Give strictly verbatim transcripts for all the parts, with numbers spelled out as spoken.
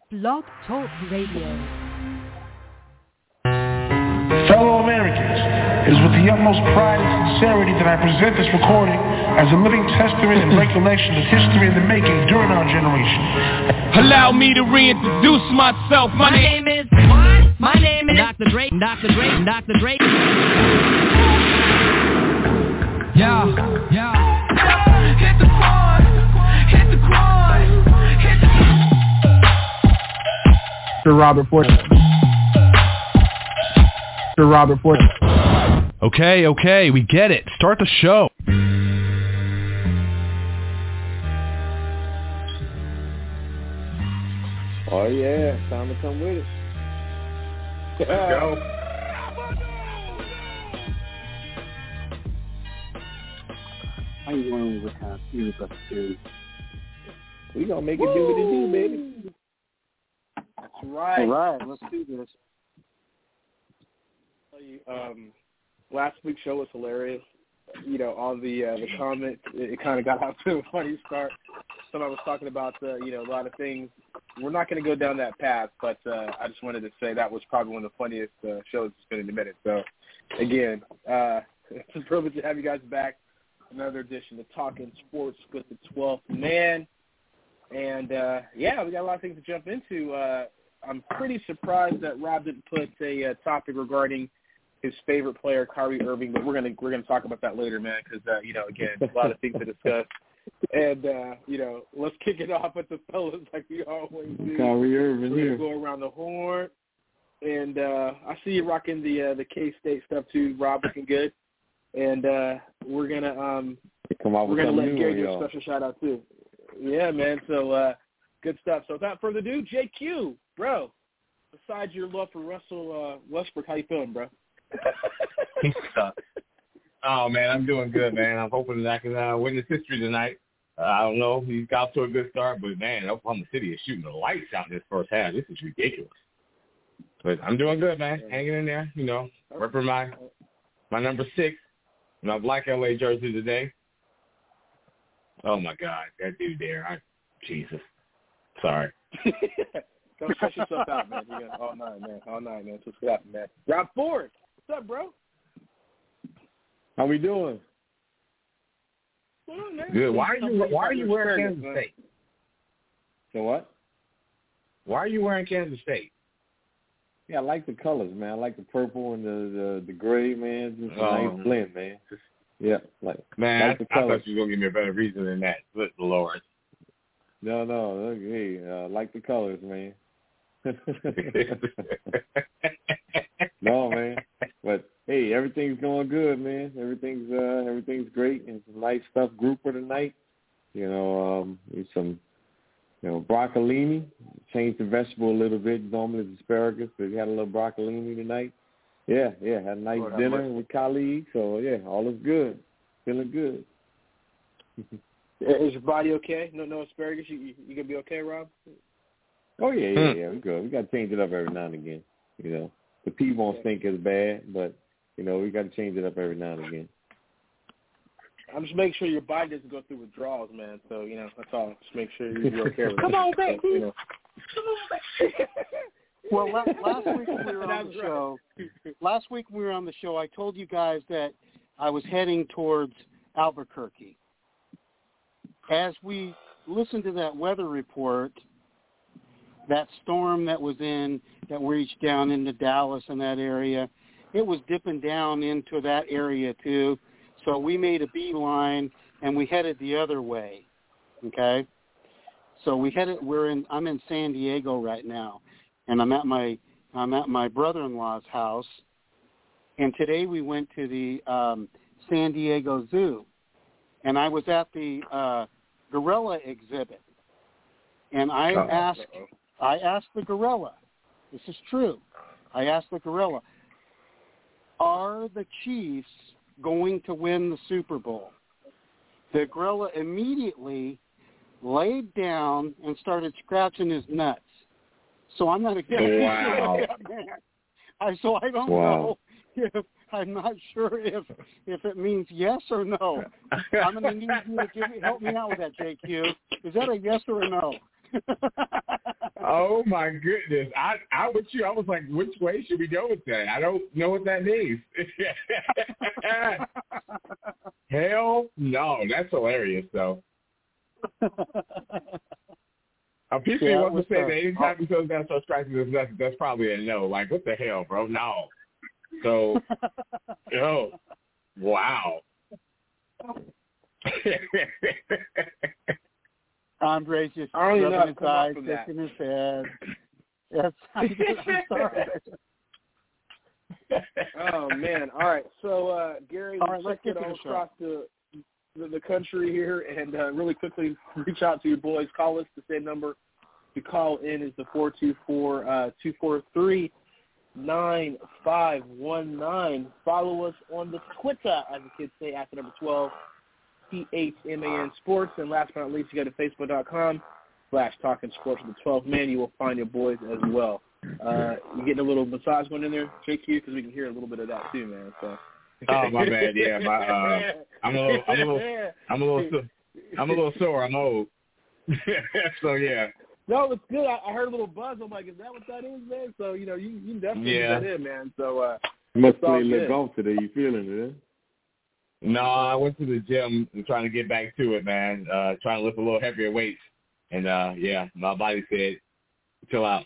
Blog Talk Radio. Fellow Americans, it is with the utmost pride and sincerity that I present this recording as a living testament and recollection of history in the making during our generation. Allow me to reintroduce myself. My, My name is what? My name is Doctor Dre. Doctor Dre. Doctor Dre. Yeah, yeah. Hit the quad. Hit the quad. Hit the. Sir Robert Ford. Sir Robert Ford. Okay, okay, we get it. Start the show. Oh yeah, time to come with it. Let's go. How you going with kind of serious episode? We gonna make it do what it do, baby. That's right. All right, let's do this. Um, last week's show was hilarious. You know, all the uh, the comments, it, it kind of got out to a funny start. Somebody was talking about, uh, you know, a lot of things. We're not going to go down that path, but uh, I just wanted to say that was probably one of the funniest uh, shows it's been in a minute. So, again, uh, it's a privilege to have you guys back. Another edition of Talking Sports with the twelfth Man. And, uh, yeah, we got a lot of things to jump into. Uh, I'm pretty surprised that Rob didn't put a uh, topic regarding his favorite player, Kyrie Irving, but we're gonna we're gonna talk about that later, man, because uh, you know, again, a lot of things to discuss. And uh, you know, let's kick it off with the fellas like we always do. Kyrie Irving We're here. gonna go around the horn, and uh, I see you rocking the uh, the K-State stuff too, Rob, looking good. And uh, we're gonna um, Come out we're with gonna let something new Gary on do a y'all. special shout out too. Yeah, man. So uh, good stuff. So without further ado, J Q, bro. Besides your love for Russell uh, Westbrook, how you feeling, bro? He sucks. Oh, man, I'm doing good, man. I'm hoping that I can uh, witness history tonight. Uh, I don't know. He's got to a good start, but, man, Oklahoma City is shooting the lights out in this first half. This is ridiculous. But I'm doing good, man. Hanging in there, you know, repping my, my number six, my black L A jersey today. Oh, my God, that dude there. I, Jesus. Sorry. Don't stress yourself out, man. You got all night, man. All night, man. What's happening, man? Rob Ford, what's up, bro? How we doing? Well, man, Good. Why are you Why are you wearing Asparagus, Kansas man. State? So what? Why are you wearing Kansas State? Yeah, I like the colors, man. I like the purple and the the, the gray, man. It's just a Oh. nice blend, man. Just, yeah, like Man, like the I, I colors. thought you were going to give me a better reason than that. Good Lord. No, no, look, hey, uh, like the colors, man. No, man. But hey, everything's going good, man. Everything's uh, everything's great, and some nice stuff grouper tonight. You know, um, there's some, you know, broccolini. Changed the vegetable a little bit. Normally it's asparagus, but we had a little broccolini tonight. Yeah, yeah. Had a nice Lord have dinner mercy. with colleagues. So yeah, all is good. Feeling good. Is your body okay? No, no asparagus. You, you, you gonna be okay, Rob? Oh yeah, yeah, yeah. We good. We got to change it up every now and again. You know, the pea won't stink as bad, but you know, we got to change it up every now and again. I'm just making sure your body doesn't go through withdrawals, man. So you know, that's all. Just make sure you're okay with it. Come on, baby. You know. Well, la- last week when we were on That's the right. show, last week when we were on the show, I told you guys that I was heading towards Albuquerque. As we listened to that weather report, that storm that was in, that reached down into Dallas and that area, it was dipping down into that area too. So we made a beeline and we headed the other way. Okay. So we headed. We're in. I'm in San Diego right now, and I'm at my I'm at my brother-in-law's house. And today we went to the um, San Diego Zoo, and I was at the uh, gorilla exhibit, and I Uh-oh. asked I asked the gorilla. This is true. I asked the gorilla, "Are the Chiefs going to win the Super Bowl?" The gorilla immediately laid down and started scratching his nuts. So I'm not exactly Wow. sure what that meant. I, so I don't Wow. know if I'm not sure if if it means yes or no. I'm going to need you to give me, help me out with that, J Q. Is that a yes or a no? Oh my goodness! I I with you. I was like, which way should we go with that? I don't know what that means. Hell no! That's hilarious, though. Uh, people Yeah, want to with say the- that anytime he goes down so scratches, that's that's probably a no. Like, what the hell, bro? No. So, yo, wow. Andre's just I don't even know rubbing how to his eyes, come up from that. shaking his head. Yes, I'm, I'm sorry. Oh man! All right, so uh, Gary, All right, let's check get it to all the show. across the, the the country here, and uh, really quickly reach out to your boys. Call us. The same number to call in is the four two four two four three nine five one nine. Follow us on the Twitter, as the kids say, at the number twelve, T H M A N Sports, and last but not least, you go to facebook dot com slash Talking Sports with the twelve man. You will find your boys as well. Uh, you getting a little massage going in there, J Q, because we can hear a little bit of that too, man. So. Oh my bad, yeah. My, uh, I'm a little, I'm a little, I'm a little, so- I'm a little sore. I'm old. So yeah. No, it's good. I, I heard a little buzz. I'm like, is that what that is, man? So you know, you you definitely Yeah. get that in, man. So uh, You must it's all play little good. golf today. You feeling it? Eh? No, I went to the gym and trying to get back to it, man. Uh, trying to lift a little heavier weights, and uh, yeah, my body said, chill out.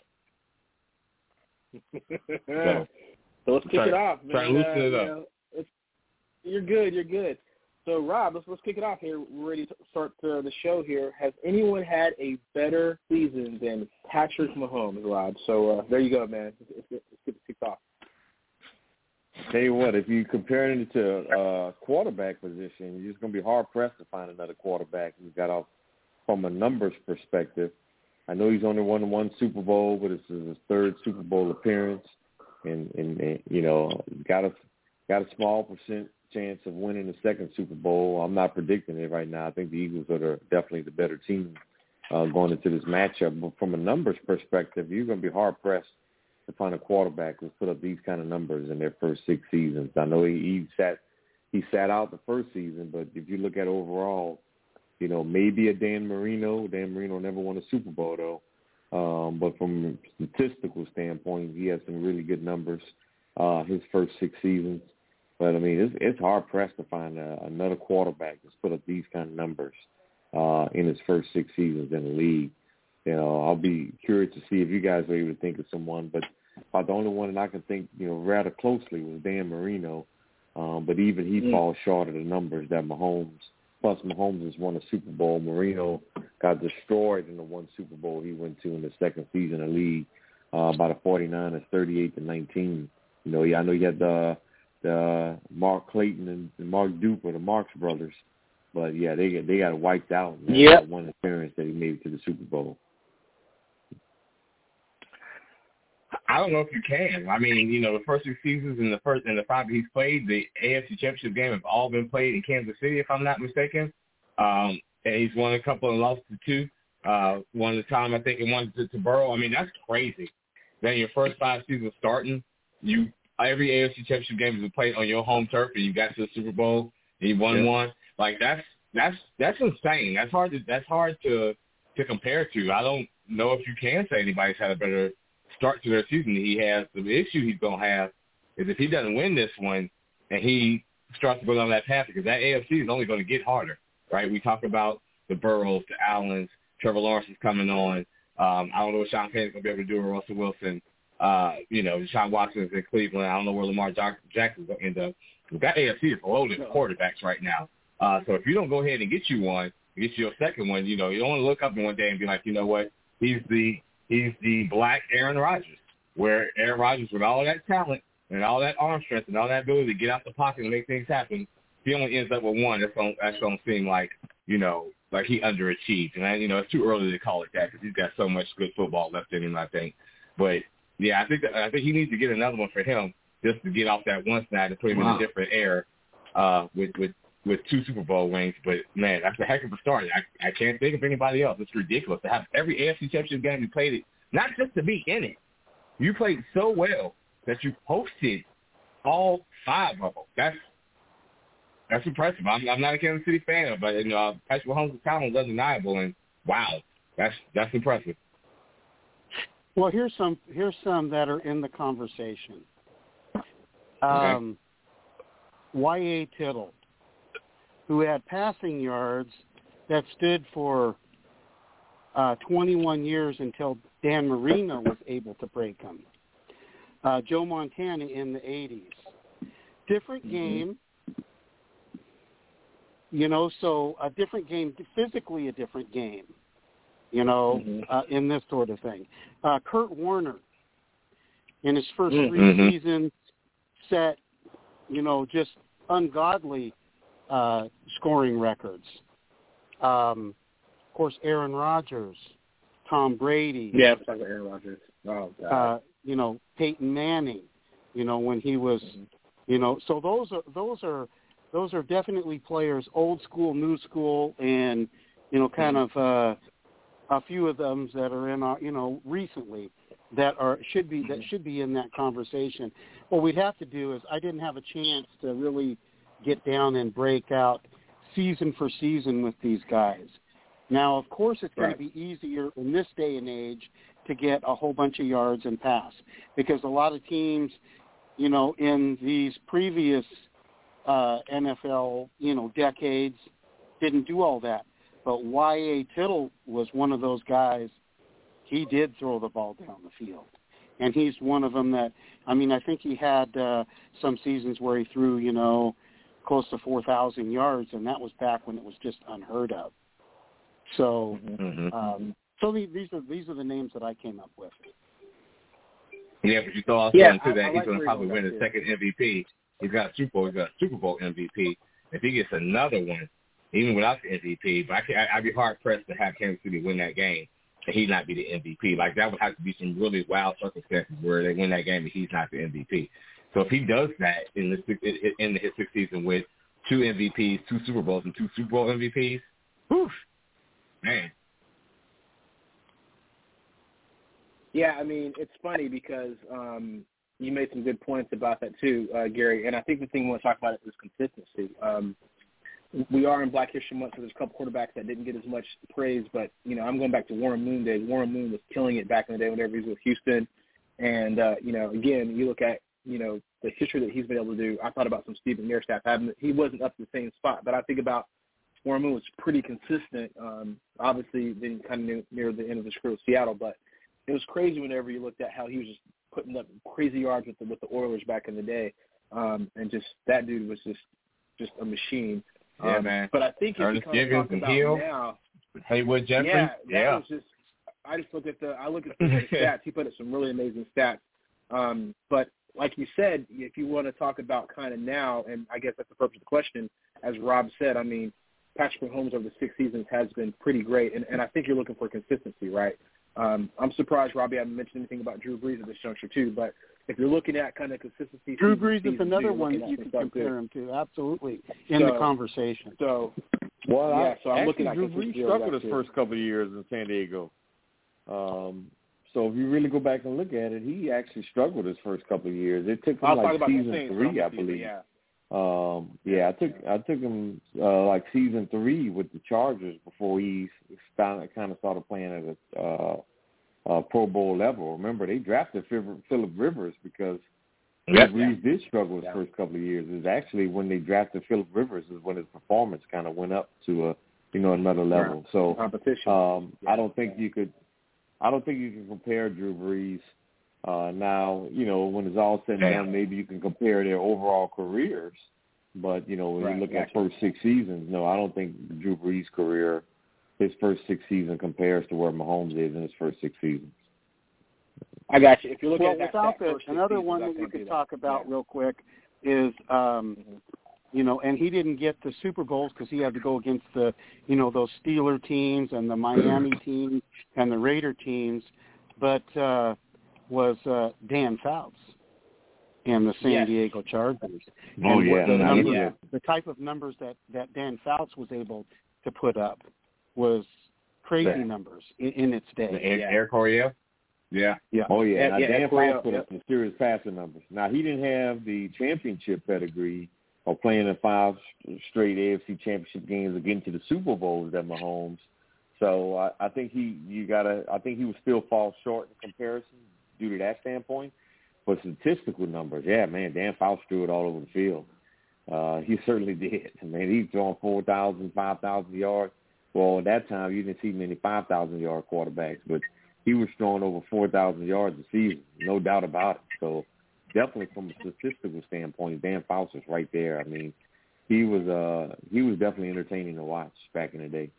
so, so let's kick try, it off, man. Try to loosen Uh, it you up. know, it's, you're good. You're good. So, Rob, let's let's kick it off here. We're ready to start uh, the show here. Has anyone had a better season than Patrick Mahomes, Rob? So uh, there you go, man. Let's, let's, let's get it kicked off. Tell you what, if you compare it to uh, quarterback position, you're just going to be hard-pressed to find another quarterback who's got off from a numbers perspective. I know he's only won one Super Bowl, but this is his third Super Bowl appearance, and, and, and you know, got a got a small percent chance of winning the second Super Bowl. I'm not predicting it right now. I think the Eagles are the, definitely the better team uh, going into this matchup. But from a numbers perspective, you're going to be hard-pressed to find a quarterback who's put up these kind of numbers in their first six seasons. I know he, he sat he sat out the first season, but if you look at overall, you know, maybe a Dan Marino. Dan Marino never won a Super Bowl, though. Um, but from a statistical standpoint, he has some really good numbers uh, his first six seasons. But, I mean, it's, it's hard-pressed to find a, another quarterback that's put up these kind of numbers uh, in his first six seasons in the league. You know, I'll be curious to see if you guys are able to think of someone. But about the only one that I can think, you know, rather closely was Dan Marino. Um, but even he mm. falls short of the numbers that Mahomes. Plus, Mahomes has won a Super Bowl. Marino got destroyed in the one Super Bowl he went to in the second season of the league uh, by the forty-niners, thirty-eight to nineteen. You know, yeah, I know you had the, the Mark Clayton and, and Mark Duper, the Marx brothers. But, yeah, they, they got wiped out in yep. that one appearance that he made to the Super Bowl. I don't know if you can. I mean, you know, the first two seasons and the first and the five he's played, the A F C Championship game have all been played in Kansas City, if I'm not mistaken. Um, and he's won a couple and lost to two. Uh, one at a time, I think, and one to, to Burrow. I mean, that's crazy. Then your first five seasons starting, you every A F C Championship game has been played on your home turf, and you got to the Super Bowl and you won yeah. one. Like that's that's that's insane. That's hard to that's hard to to compare to. I don't know if you can say anybody's had a better start to their season. He has the issue he's gonna have is if he doesn't win this one and he starts to go down that path, because that A F C is only going to get harder, right? We talk about the Burrows, the Allens, Trevor Lawrence is coming on. Um, I don't know what Sean Payton's gonna be able to do with Russell Wilson. Uh, you know, Deshaun Watson is in Cleveland. I don't know where Lamar Jackson's going to end up. But that A F C is loaded with quarterbacks right now. Uh, so if you don't go ahead and get you one, get you a second one, you know, you don't want to look up in one day and be like, you know what, he's the he's the black Aaron Rodgers, where Aaron Rodgers, with all that talent and all that arm strength and all that ability to get out the pocket and make things happen, he only ends up with one. That's going that's going to seem like, you know, like he underachieved. And, I, you know, it's too early to call it that because he's got so much good football left in him, I think. But, yeah, I think that, I think he needs to get another one for him just to get off that one side and put him wow. in a different era uh, with, with, with two Super Bowl rings. But, man, that's a heck of a start. I, I can't think of anybody else. It's ridiculous to have every A F C Championship game you played it, not just to be in it. You played so well that you hosted all five of them. That's that's impressive. I'm, I'm not a Kansas City fan, but, you know, Patrick Mahomes' talent is undeniable, and, wow, that's that's impressive. Well, here's some here's some that are in the conversation. Um, Y A. Tittle, who had passing yards that stood for uh, twenty-one years until Dan Marino was able to break them. Uh, Joe Montana in the eighties. Different game, you know, so a different game, physically a different game, you know, mm-hmm. uh, in this sort of thing. Uh, Kurt Warner, in his first mm-hmm. three seasons, set, you know, just ungodly uh, scoring records. Um, of course, Aaron Rodgers, Tom Brady. Yeah, I'm talking about Aaron Rodgers. Oh, God. Uh, you know, Peyton Manning, you know, when he was, mm-hmm. you know, so those are those are those are definitely players, old school, new school, and you know, kind mm-hmm. of uh, a few of them that are in our, you know, recently that are should be that should be in that conversation. What we'd have to do is I didn't have a chance to really get down and break out season for season with these guys. Now, of course, it's going right. to be easier in this day and age to get a whole bunch of yards and pass because a lot of teams, you know, in these previous uh, N F L, you know, decades didn't do all that. But Y A. Tittle was one of those guys. He did throw the ball down the field. And he's one of them that, I mean, I think he had uh, some seasons where he threw, you know, close to four thousand yards, and that was back when it was just unheard of. So, mm-hmm. um, so these are these are the names that I came up with. Yeah, but you throw also yeah, into that I, I he's like going to probably win his second M V P. He's got a Super Bowl. He's got a Super Bowl M V P. If he gets another one, even without the M V P, but I can, I, I'd be hard pressed to have Kansas City win that game and he not be the M V P. Like that would have to be some really wild circumstances where they win that game and he's not the M V P. So if he does that in the in his sixth season with two M V Ps, two Super Bowls, and two Super Bowl M V Ps, whew, man. Yeah, I mean, it's funny because um, you made some good points about that too, uh, Gary. And I think the thing we want to talk about is consistency. Um, we are in Black History Month, so there's a couple quarterbacks that didn't get as much praise. But, you know, I'm going back to Warren Moon days. Warren Moon was killing it back in the day whenever he was with Houston. And, uh, you know, again, you look at, you know, the history that he's been able to do. I thought about some Steve McNair staff. He wasn't up to the same spot. But I think about Warren Moon was pretty consistent. Um, obviously, then kind of near, near the end of his career with Seattle. But it was crazy whenever you looked at how he was just putting up crazy yards with the with the Oilers back in the day, um, and just that dude was just just a machine. Yeah, um, man. But I think if Ernest you kind of talk about Hill, now, Haywood Jeffrey, yeah, that yeah. was just. I just look at the I look at the stats. He put up some really amazing stats. Um, but like you said, if you want to talk about kind of now, and I guess that's the purpose of the question, as Rob said, I mean, Patrick Mahomes over the six seasons has been pretty great, and, and I think you're looking for consistency, right? Um, I'm surprised Robbie hasn't mentioned anything about Drew Brees at this juncture too, but if you're looking at kind of consistency, Drew Brees is season, another too, one that you can compare good. him to, absolutely, in so, the conversation. So, well, yeah, I, so I'm actually, looking at Drew Brees struggled his too. first couple of years in San Diego. Um, so if you really go back and look at it, he actually struggled his first couple of years. It took him I'll like season Saints, three, I season, believe. yeah. Um, yeah, I took I took him uh, like season three with the Chargers before he kind of kind of started playing at a uh, uh, Pro Bowl level. Remember, they drafted Phillip Rivers because yep. Brees did struggle his yeah. first couple of years. It was actually when they drafted Phillip Rivers is when his performance kind of went up to a you know another level. Right. So competition. Um, yeah. I don't think you could. I don't think you can compare Drew Brees. Uh, now, you know, when it's all said and done, maybe you can compare their overall careers. But, you know, when right, you look gotcha. at first six seasons, no, I don't think Drew Brees' career, his first six seasons compares to where Mahomes is in his first six seasons. I got you. If you look well, at that, without that the, first another seasons, one that you could talk about yeah. real quick is, um, mm-hmm. you know, and he didn't get the Super Bowls because he had to go against the, you know, those Steeler teams and the Miami teams and the Raider teams. But uh, was uh, Dan Fouts and the San yes. Diego Chargers. Oh, and yeah. The, No, numbers, yeah. the type of numbers that, that Dan Fouts was able to put up was crazy yeah. numbers in, in its day. Air, yeah. Air Coryell? Yeah. yeah. Oh, yeah. Now, yeah, Dan Coryell, Fouts put yeah. up some serious passing numbers. Now, he didn't have the championship pedigree or playing in five straight A F C championship games or getting to the Super Bowls that Mahomes So I, I think he you gotta I think he would still fall short in comparison due to that standpoint. But statistical numbers, yeah, man, Dan Fouts threw it all over the field. Uh, he certainly did. I mean, he's throwing four thousand, five thousand yards. Well, at that time, you didn't see many five thousand yard quarterbacks, but he was throwing over four thousand yards a season, no doubt about it. So definitely from a statistical standpoint, Dan Fouts is right there. I mean, he was uh, he was definitely entertaining to watch back in the day.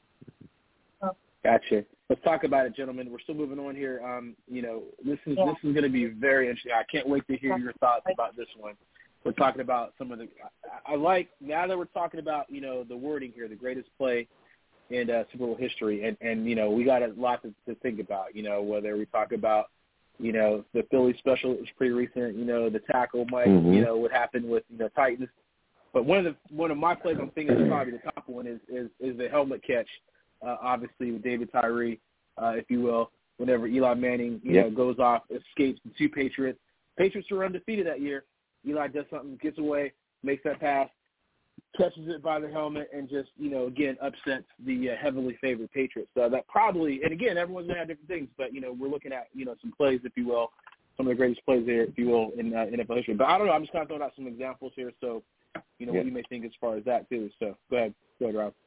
Gotcha. Let's talk about it, gentlemen. We're still moving on here. Um, you know, this is yeah. this is going to be very interesting. I can't wait to hear your thoughts about this one. We're talking about some of the. I, I like now that we're talking about you know the wording here, the greatest play in uh, Super Bowl history, and and you know we got a lot to, to think about. You know whether we talk about you know the Philly special is pretty recent. You know the tackle might mm-hmm. you know what happened with you know Titans. But one of the one of my plays I'm thinking is probably the top one is is, is the helmet catch. Uh, obviously, with David Tyree, uh, if you will, whenever Eli Manning, you yep. know, goes off, escapes the two Patriots. Patriots are undefeated that year. Eli does something, gets away, makes that pass, catches it by the helmet, and just, you know, again, upsets the uh, heavily favored Patriots. So that probably, and again, everyone's going to have different things, but, you know, we're looking at, you know, some plays, if you will, some of the greatest plays there, if you will, in uh, N F L history. But I don't know. I'm just kind of throwing out some examples here. So, you know, yep. what you may think as far as that, too. So go ahead. Go ahead, Rob.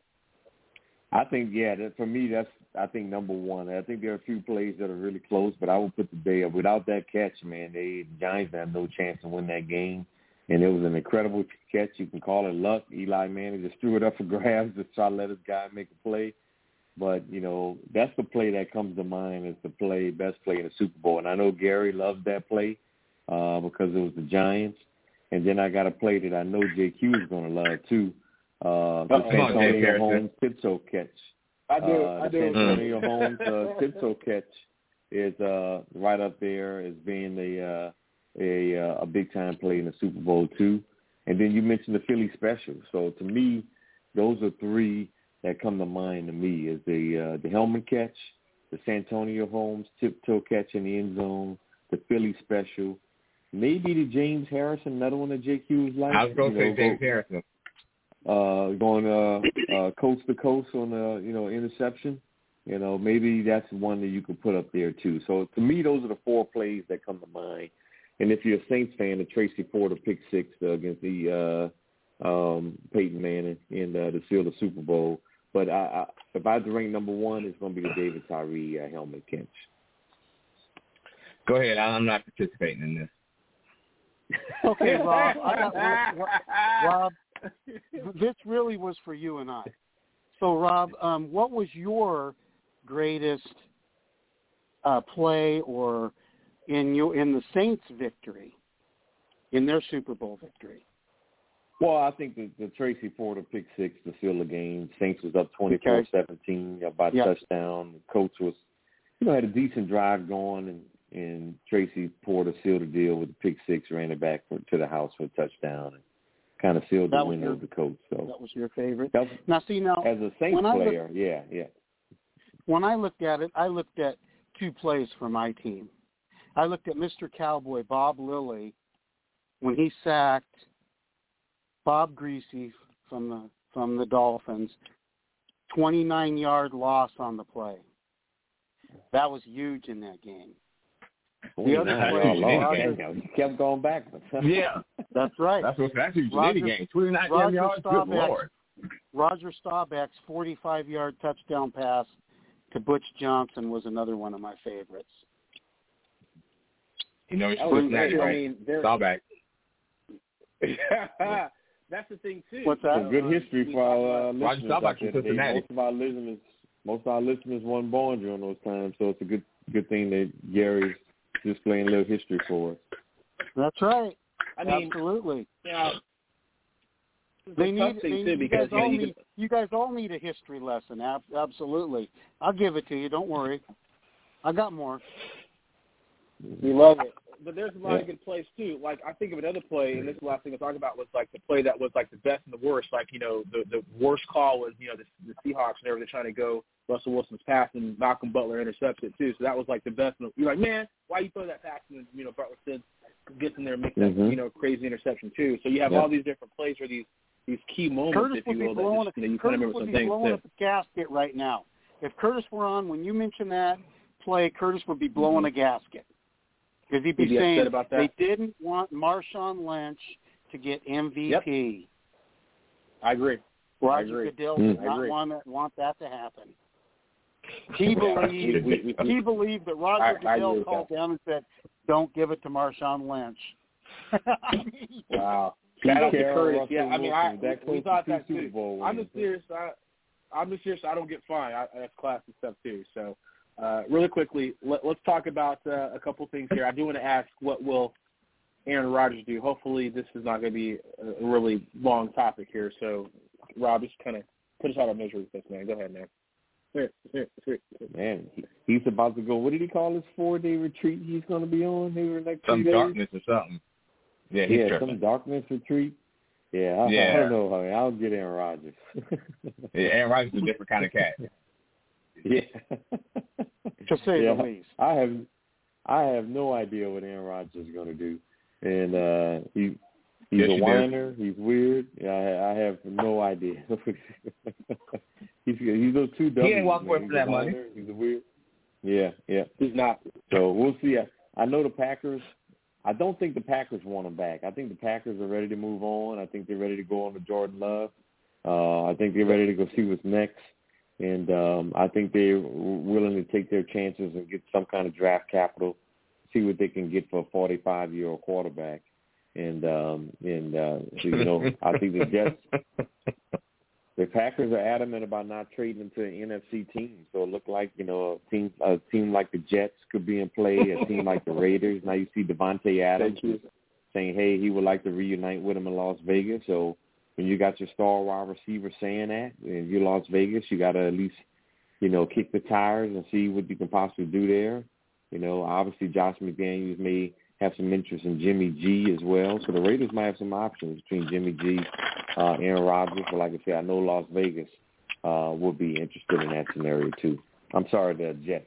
I think, yeah, that, for me, that's, I think, number one. I think there are a few plays that are really close, but I would put the day up. Without that catch, man, they, the Giants had no chance to win that game. And it was an incredible catch. You can call it luck. Eli Manning just threw it up for grabs to try to let his guy make a play. But, you know, that's the play that comes to mind as the play, best play in the Super Bowl. And I know Gary loved that play uh, because it was the Giants. And then I got a play that I know J Q is going to love, too. Uh, the Santonio Holmes tiptoe catch. I do. Uh, I the do. Santonio Holmes uh, tiptoe catch is uh, right up there as being a uh, a uh, a big time play in the Super Bowl too. And then you mentioned the Philly special. So to me, those are three that come to mind to me: is the uh, the helmet catch, the Santonio Holmes tiptoe catch in the end zone, the Philly special, maybe the James Harrison, another one that J Q was like. I was going to say know, James Harrison. Uh, going uh, uh, coast to coast on a you know interception, you know maybe that's one that you could put up there too. So to me, those are the four plays that come to mind. And if you're a Saints fan, the Tracy Porter pick six uh, against the uh, um, Peyton Manning in uh, to seal the Super Bowl. But I, I, if I had to rank number one, it's going to be the David Tyree uh, helmet catch. Go ahead. I'm not participating in this. Okay, Rob. I got, Rob. This really was for you and I. So, Rob, um, what was your greatest uh, play or in your in the Saints' victory, in their Super Bowl victory? Well, I think the, the Tracy Porter pick six to seal the game. Saints was up twenty-four seventeen okay. by yep. touchdown. The coach was, you know, had a decent drive going, and, and Tracy Porter sealed the deal with the pick six, ran it back for, to the house for a touchdown. And, kind of sealed the win of the coach. So that was your favorite. Was, now, see, now as a Saints player, looked, yeah, yeah. When I looked at it, I looked at two plays for my team. I looked at Mister Cowboy Bob Lilly when he sacked Bob Greasy from the from the Dolphins, twenty-nine yard loss on the play. That was huge in that game. The other play, Roger, he kept going backwards. Yeah, that's right. That's what that's what you did game. twenty-nine yards. Good Lord. Roger Staubach's forty-five yard touchdown pass to Butch Johnson was another one of my favorites. You know, he's that, right? I mean, Staubach. That's the thing too. What's that? It's a good history for our uh, Roger Staubach from Cincinnati. Most of our listeners, most of our listeners weren't born during those times, so it's a good good thing that Gary's displaying a little history for us. That's right. I mean, absolutely. Yeah. They need, they need you, guys you, know, all you, need, can... you guys all need a history lesson. Ab- absolutely. I'll give it to you. Don't worry. I got more. We love it. But there's a lot yeah. of good plays, too. Like, I think of another play, and this is the last thing I talk about, was, like, the play that was, like, the best and the worst. Like, you know, the, the worst call was, you know, the, the Seahawks, whenever they're trying to go Russell Wilson's pass, and Malcolm Butler intercepts it, too. So that was, like, the best. You're like, man, why you throw that pass? And, you know, Butler said, gets in there and makes that, mm-hmm. you know, crazy interception, too. So you have yeah. all these different plays where these, these key moments, Curtis if you will, that just, you know, you Curtis kind of remember would some be things, blowing too. up the gasket right now if Curtis were on, when you mentioned that play, Curtis would be blowing mm-hmm. a gasket. Because he'd be, he'd be saying about that. They didn't want Marshawn Lynch to get M V P. Yep. I agree. Roger I agree. Goodell mm. did not want that, want that to happen. He believed we, we, we, he believed that Roger I, Goodell I called down and said, "Don't give it to Marshawn Lynch." Wow. Shout out to Curtis. Russell Yeah, I mean, I, that we thought that Super too. Bowl I'm just serious. I, I'm just serious. I don't get fined. I, that's classy stuff too. So, uh, really quickly, let, let's talk about uh, a couple things here. I do want to ask, what will Aaron Rodgers do? Hopefully, this is not going to be a really long topic here. So, Rob, just kind of put us out of misery with this, man. Go ahead, man. Man, he, he's about to go. What did he call his four-day retreat he's going to be on here in the next some few days? darkness or something. Yeah, he's yeah, tripping. some darkness retreat. Yeah, I, yeah. I don't know. I mean, I'll get Aaron Rodgers. yeah, Aaron Rodgers is a different kind of cat. Yeah, to say yeah, the least. I have, I have no idea what Aaron Rodgers is going to do, and uh, he. He's yes, a whiner. He's weird. Yeah, I, I have no idea. he's he's those two W's. He ain't walking away from that whiner, money. He's a weird. Yeah, yeah. He's not. So we'll see. I, I know the Packers. I don't think the Packers want him back. I think the Packers are ready to move on. I think they're ready to go on to Jordan Love. Uh, I think they're ready to go see what's next. And um, I think they're willing to take their chances and get some kind of draft capital, see what they can get for a forty-five-year-old quarterback. And, um, and uh, you know, I think the Jets, the Packers are adamant about not trading into an N F C team. So it looked like, you know, a team, a team like the Jets could be in play, a team like the Raiders. Now you see Devontae Adams saying, hey, he would like to reunite with him in Las Vegas. So when you got your star wide receiver saying that, and you're Las Vegas, you got to at least, you know, kick the tires and see what you can possibly do there. You know, obviously Josh McDaniels may have some interest in Jimmy G as well. So the Raiders might have some options between Jimmy G, uh, Aaron Rodgers. But like I said, I know Las Vegas uh, would be interested in that scenario too. I'm sorry, the Jets.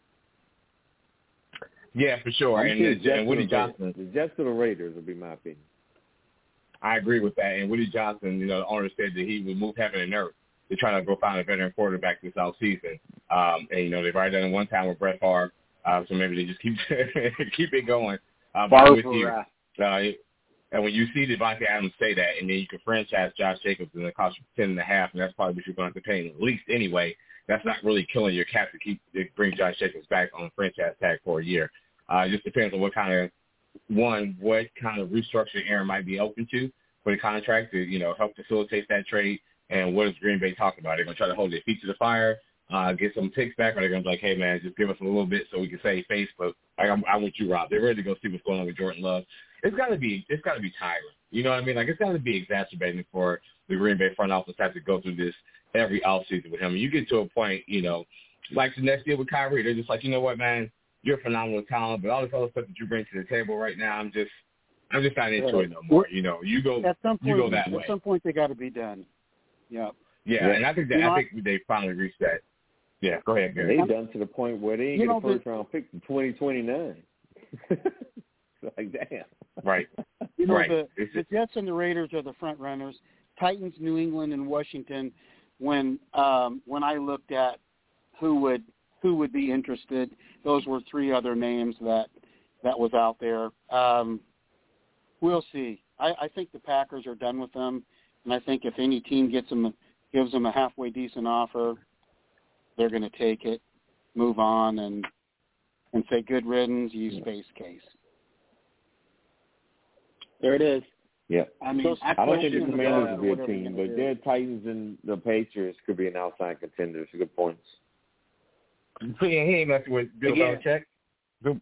Yeah, for sure. I'm And, sure the, Jets and Woody the Johnson. The Jets to the Raiders would be my opinion. I agree with that. And Woody Johnson, you know, the owner said that he would move heaven and earth to try to go find a veteran quarterback this offseason. Um, and, you know, they've already done it one time with Brett Favre, uh, so maybe they just keep keep it going. Uh, but with you, uh, and when you see Devontae Adams say that, and then you can franchise Josh Jacobs and it costs you ten and a half, and that's probably what you're going to have to pay him at least anyway. That's not really killing your cap to keep to bring Josh Jacobs back on a franchise tag for a year. Uh, it just depends on what kind of one, what kind of restructure Aaron might be open to for the contract to, you know, help facilitate that trade. And what is Green Bay talking about? They're going to try to hold their feet to the fire, uh, get some takes back, or they're going to be like, hey, man, just give us a little bit so we can save face. But I, I want you, Rob. They're ready to go see what's going on with Jordan Love. It's got to be, it's got to be tiring. You know what I mean? Like, it's got to be exacerbating for the Green Bay front office to have to go through this every offseason with him. And you get to a point, you know, like the next deal with Kyrie, they're just like, you know what, man, you're a phenomenal talent, but all this other stuff that you bring to the table right now, I'm just, I'm just not into it no more. You know, you go, at some point, you go that at way. At some point, they got to be done. Yeah. Yeah, yeah. and I think that you know, I think they finally reached that. Yeah, go ahead, Gary. They done to the point where they ain't you get know, a first the, round pick to twenty twenty-nine. Like, damn. Right. You know, right. the, the Jets and the Raiders are the front runners. Titans, New England, and Washington. When um, when I looked at who would who would be interested, those were three other names that that was out there. Um, we'll see. I, I think the Packers are done with them, and I think if any team gets them gives them a halfway decent offer, they're going to take it, move on, and and say good riddance, use space case. There it is. Yeah. I mean, I, I don't think the question Commanders about will be a whatever team, you're but gonna their Titans and the Patriots could be an outside contender. It's good points. He ain't messing with Bill Again. Belichick. Bill.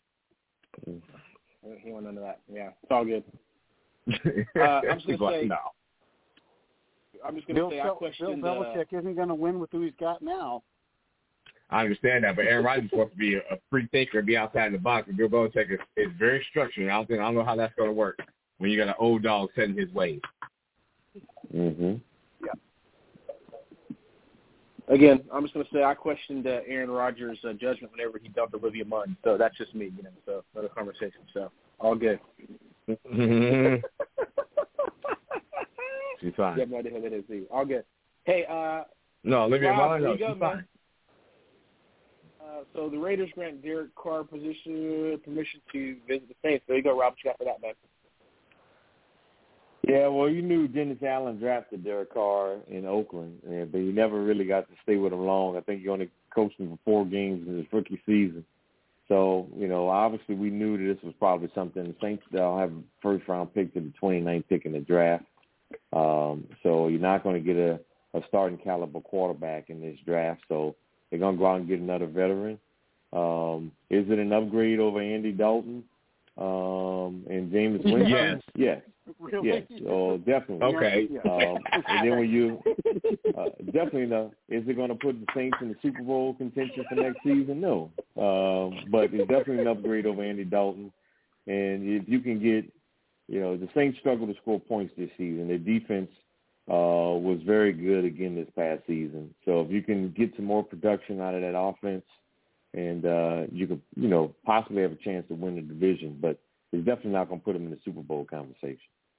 He want none of that. Yeah, it's all good. Uh, I'm just gonna say. No. I'm just gonna Bill, say I Bill questioned. Belichick uh, isn't going to win with who he's got now. I understand that, but Aaron Rodgers is supposed to be a, a free thinker and be outside the box. And Bill Belichick is, is very structured. I don't think I don't know how that's going to work when you got an old dog setting his ways. Mm-hmm. Yeah. Again, I'm just going to say I questioned uh, Aaron Rodgers' uh, judgment whenever he dumped Olivia Munn. So that's just me, you know. So another conversation. So all good. She's fine. You have no idea who that is, do you? All good. Hey, uh, no, Olivia Rob, Munn, no, you she's go, fine. man. Uh, so the Raiders grant Derek Carr position permission to visit the Saints. There you go, Rob. What you got for that, man? Yeah, well, you knew Dennis Allen drafted Derek Carr in Oakland, but he never really got to stay with him long. I think he only coached him for four games in his rookie season. So, you know, obviously we knew that this was probably something. The Saints, they'll have a first-round pick to the twenty-ninth pick in the draft. Um, so you're not going to get a, a starting caliber quarterback in this draft. So they're going to go out and get another veteran. Um, is it an upgrade over Andy Dalton um, and Jameis Winston? Yes. Yes. Really? Yes. So definitely. Okay. Um, and then when you uh, definitely know, is it going to put the Saints in the Super Bowl contention for next season? No. Um, but it's definitely an upgrade over Andy Dalton. And if you can get, you know, the Saints struggled to score points this season. Their defense uh, was very good again this past season. So if you can get some more production out of that offense, and uh, you could, you know, possibly have a chance to win the division, but it's definitely not going to put them in the Super Bowl conversation.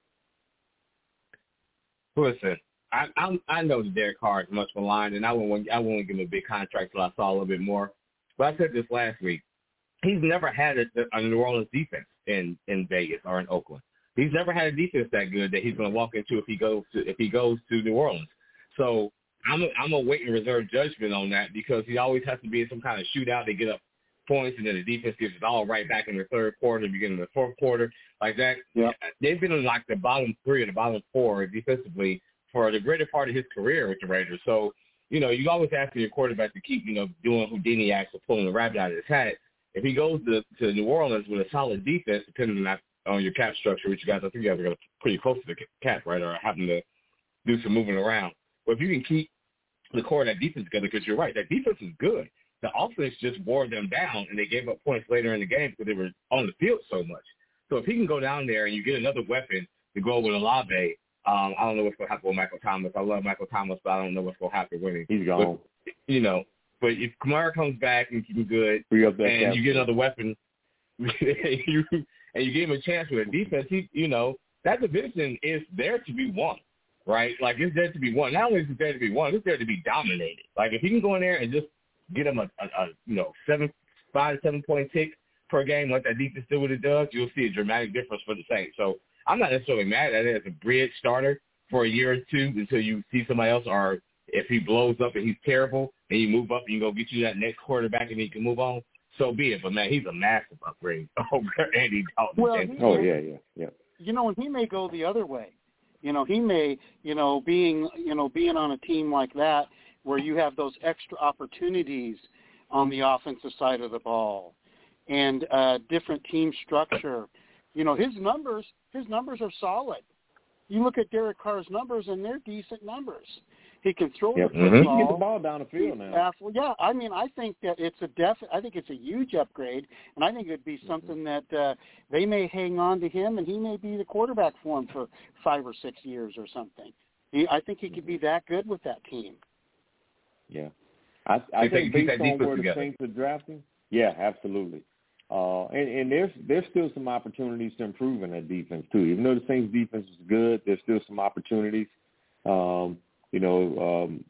Listen, I I, I know that Derek Carr is much maligned, and I won't I won't give him a big contract till I saw a little bit more. But I said this last week. He's never had a, a New Orleans defense in, in Vegas or in Oakland. He's never had a defense that good that he's going to walk into if he goes to if he goes to New Orleans. So I'm a, I'm a wait and reserve judgment on that because he always has to be in some kind of shootout. They get up points, and then the defense gives it all right back in the third quarter, beginning of the fourth quarter, like that. Yeah. They've been in like the bottom three or the bottom four defensively for the greater part of his career with the Raiders. So, you know, you always ask your quarterback to keep, you know, doing Houdini acts or pulling the rabbit out of his hat. If he goes to, to New Orleans with a solid defense, depending on, on your cap structure, which you guys, I think you guys are pretty close to the cap, right, or having to do some moving around. But if you can keep the core of that defense together, because you're right, that defense is good. The offense just wore them down, and they gave up points later in the game because they were on the field so much. So if he can go down there and you get another weapon to go with Olave, um, I don't know what's going to happen with Michael Thomas. I love Michael Thomas, but I don't know what's going to happen with him. He's gone. But, you know, but if Kamara comes back and he's good, Free up that and cap. you get another weapon, and you and you give him a chance with a defense, he, you know, that division is there to be won, right? Like, it's there to be won. Not only is it there to be won, it's there to be dominated. Like, if he can go in there and just get him a, a, a you know, seven, five to seven point tick per game, like that defense do what it does, you'll see a dramatic difference for the Saints. So I'm not necessarily mad at it as a bridge starter for a year or two until you see somebody else, or if he blows up and he's terrible, and you move up and you go get you that next quarterback and then you can move on, so be it. But, man, he's a massive upgrade over Andy Dalton. Well, and, he, Oh, yeah, yeah, yeah. you know, and he may go the other way. You know, he may, you know, being, you know, being on a team like that where you have those extra opportunities on the offensive side of the ball and uh, different team structure. You know, his numbers, his numbers are solid. You look at Derek Carr's numbers, and they're decent numbers. He can throw Yep. the Mm-hmm. football. He can get the ball down the field now. Athlete. Yeah, I mean, I think that it's a def. I think it's a huge upgrade, and I think it'd be something that uh, they may hang on to him, and he may be the quarterback for him for five or six years or something. He, I think he could be that good with that team. Yeah, I, I You think think- based keep that on where defense the together. Saints are drafting, yeah, absolutely. Uh, and, and there's there's still some opportunities to improve in that defense too. Even though the Saints defense is good, there's still some opportunities. Um, you know, um,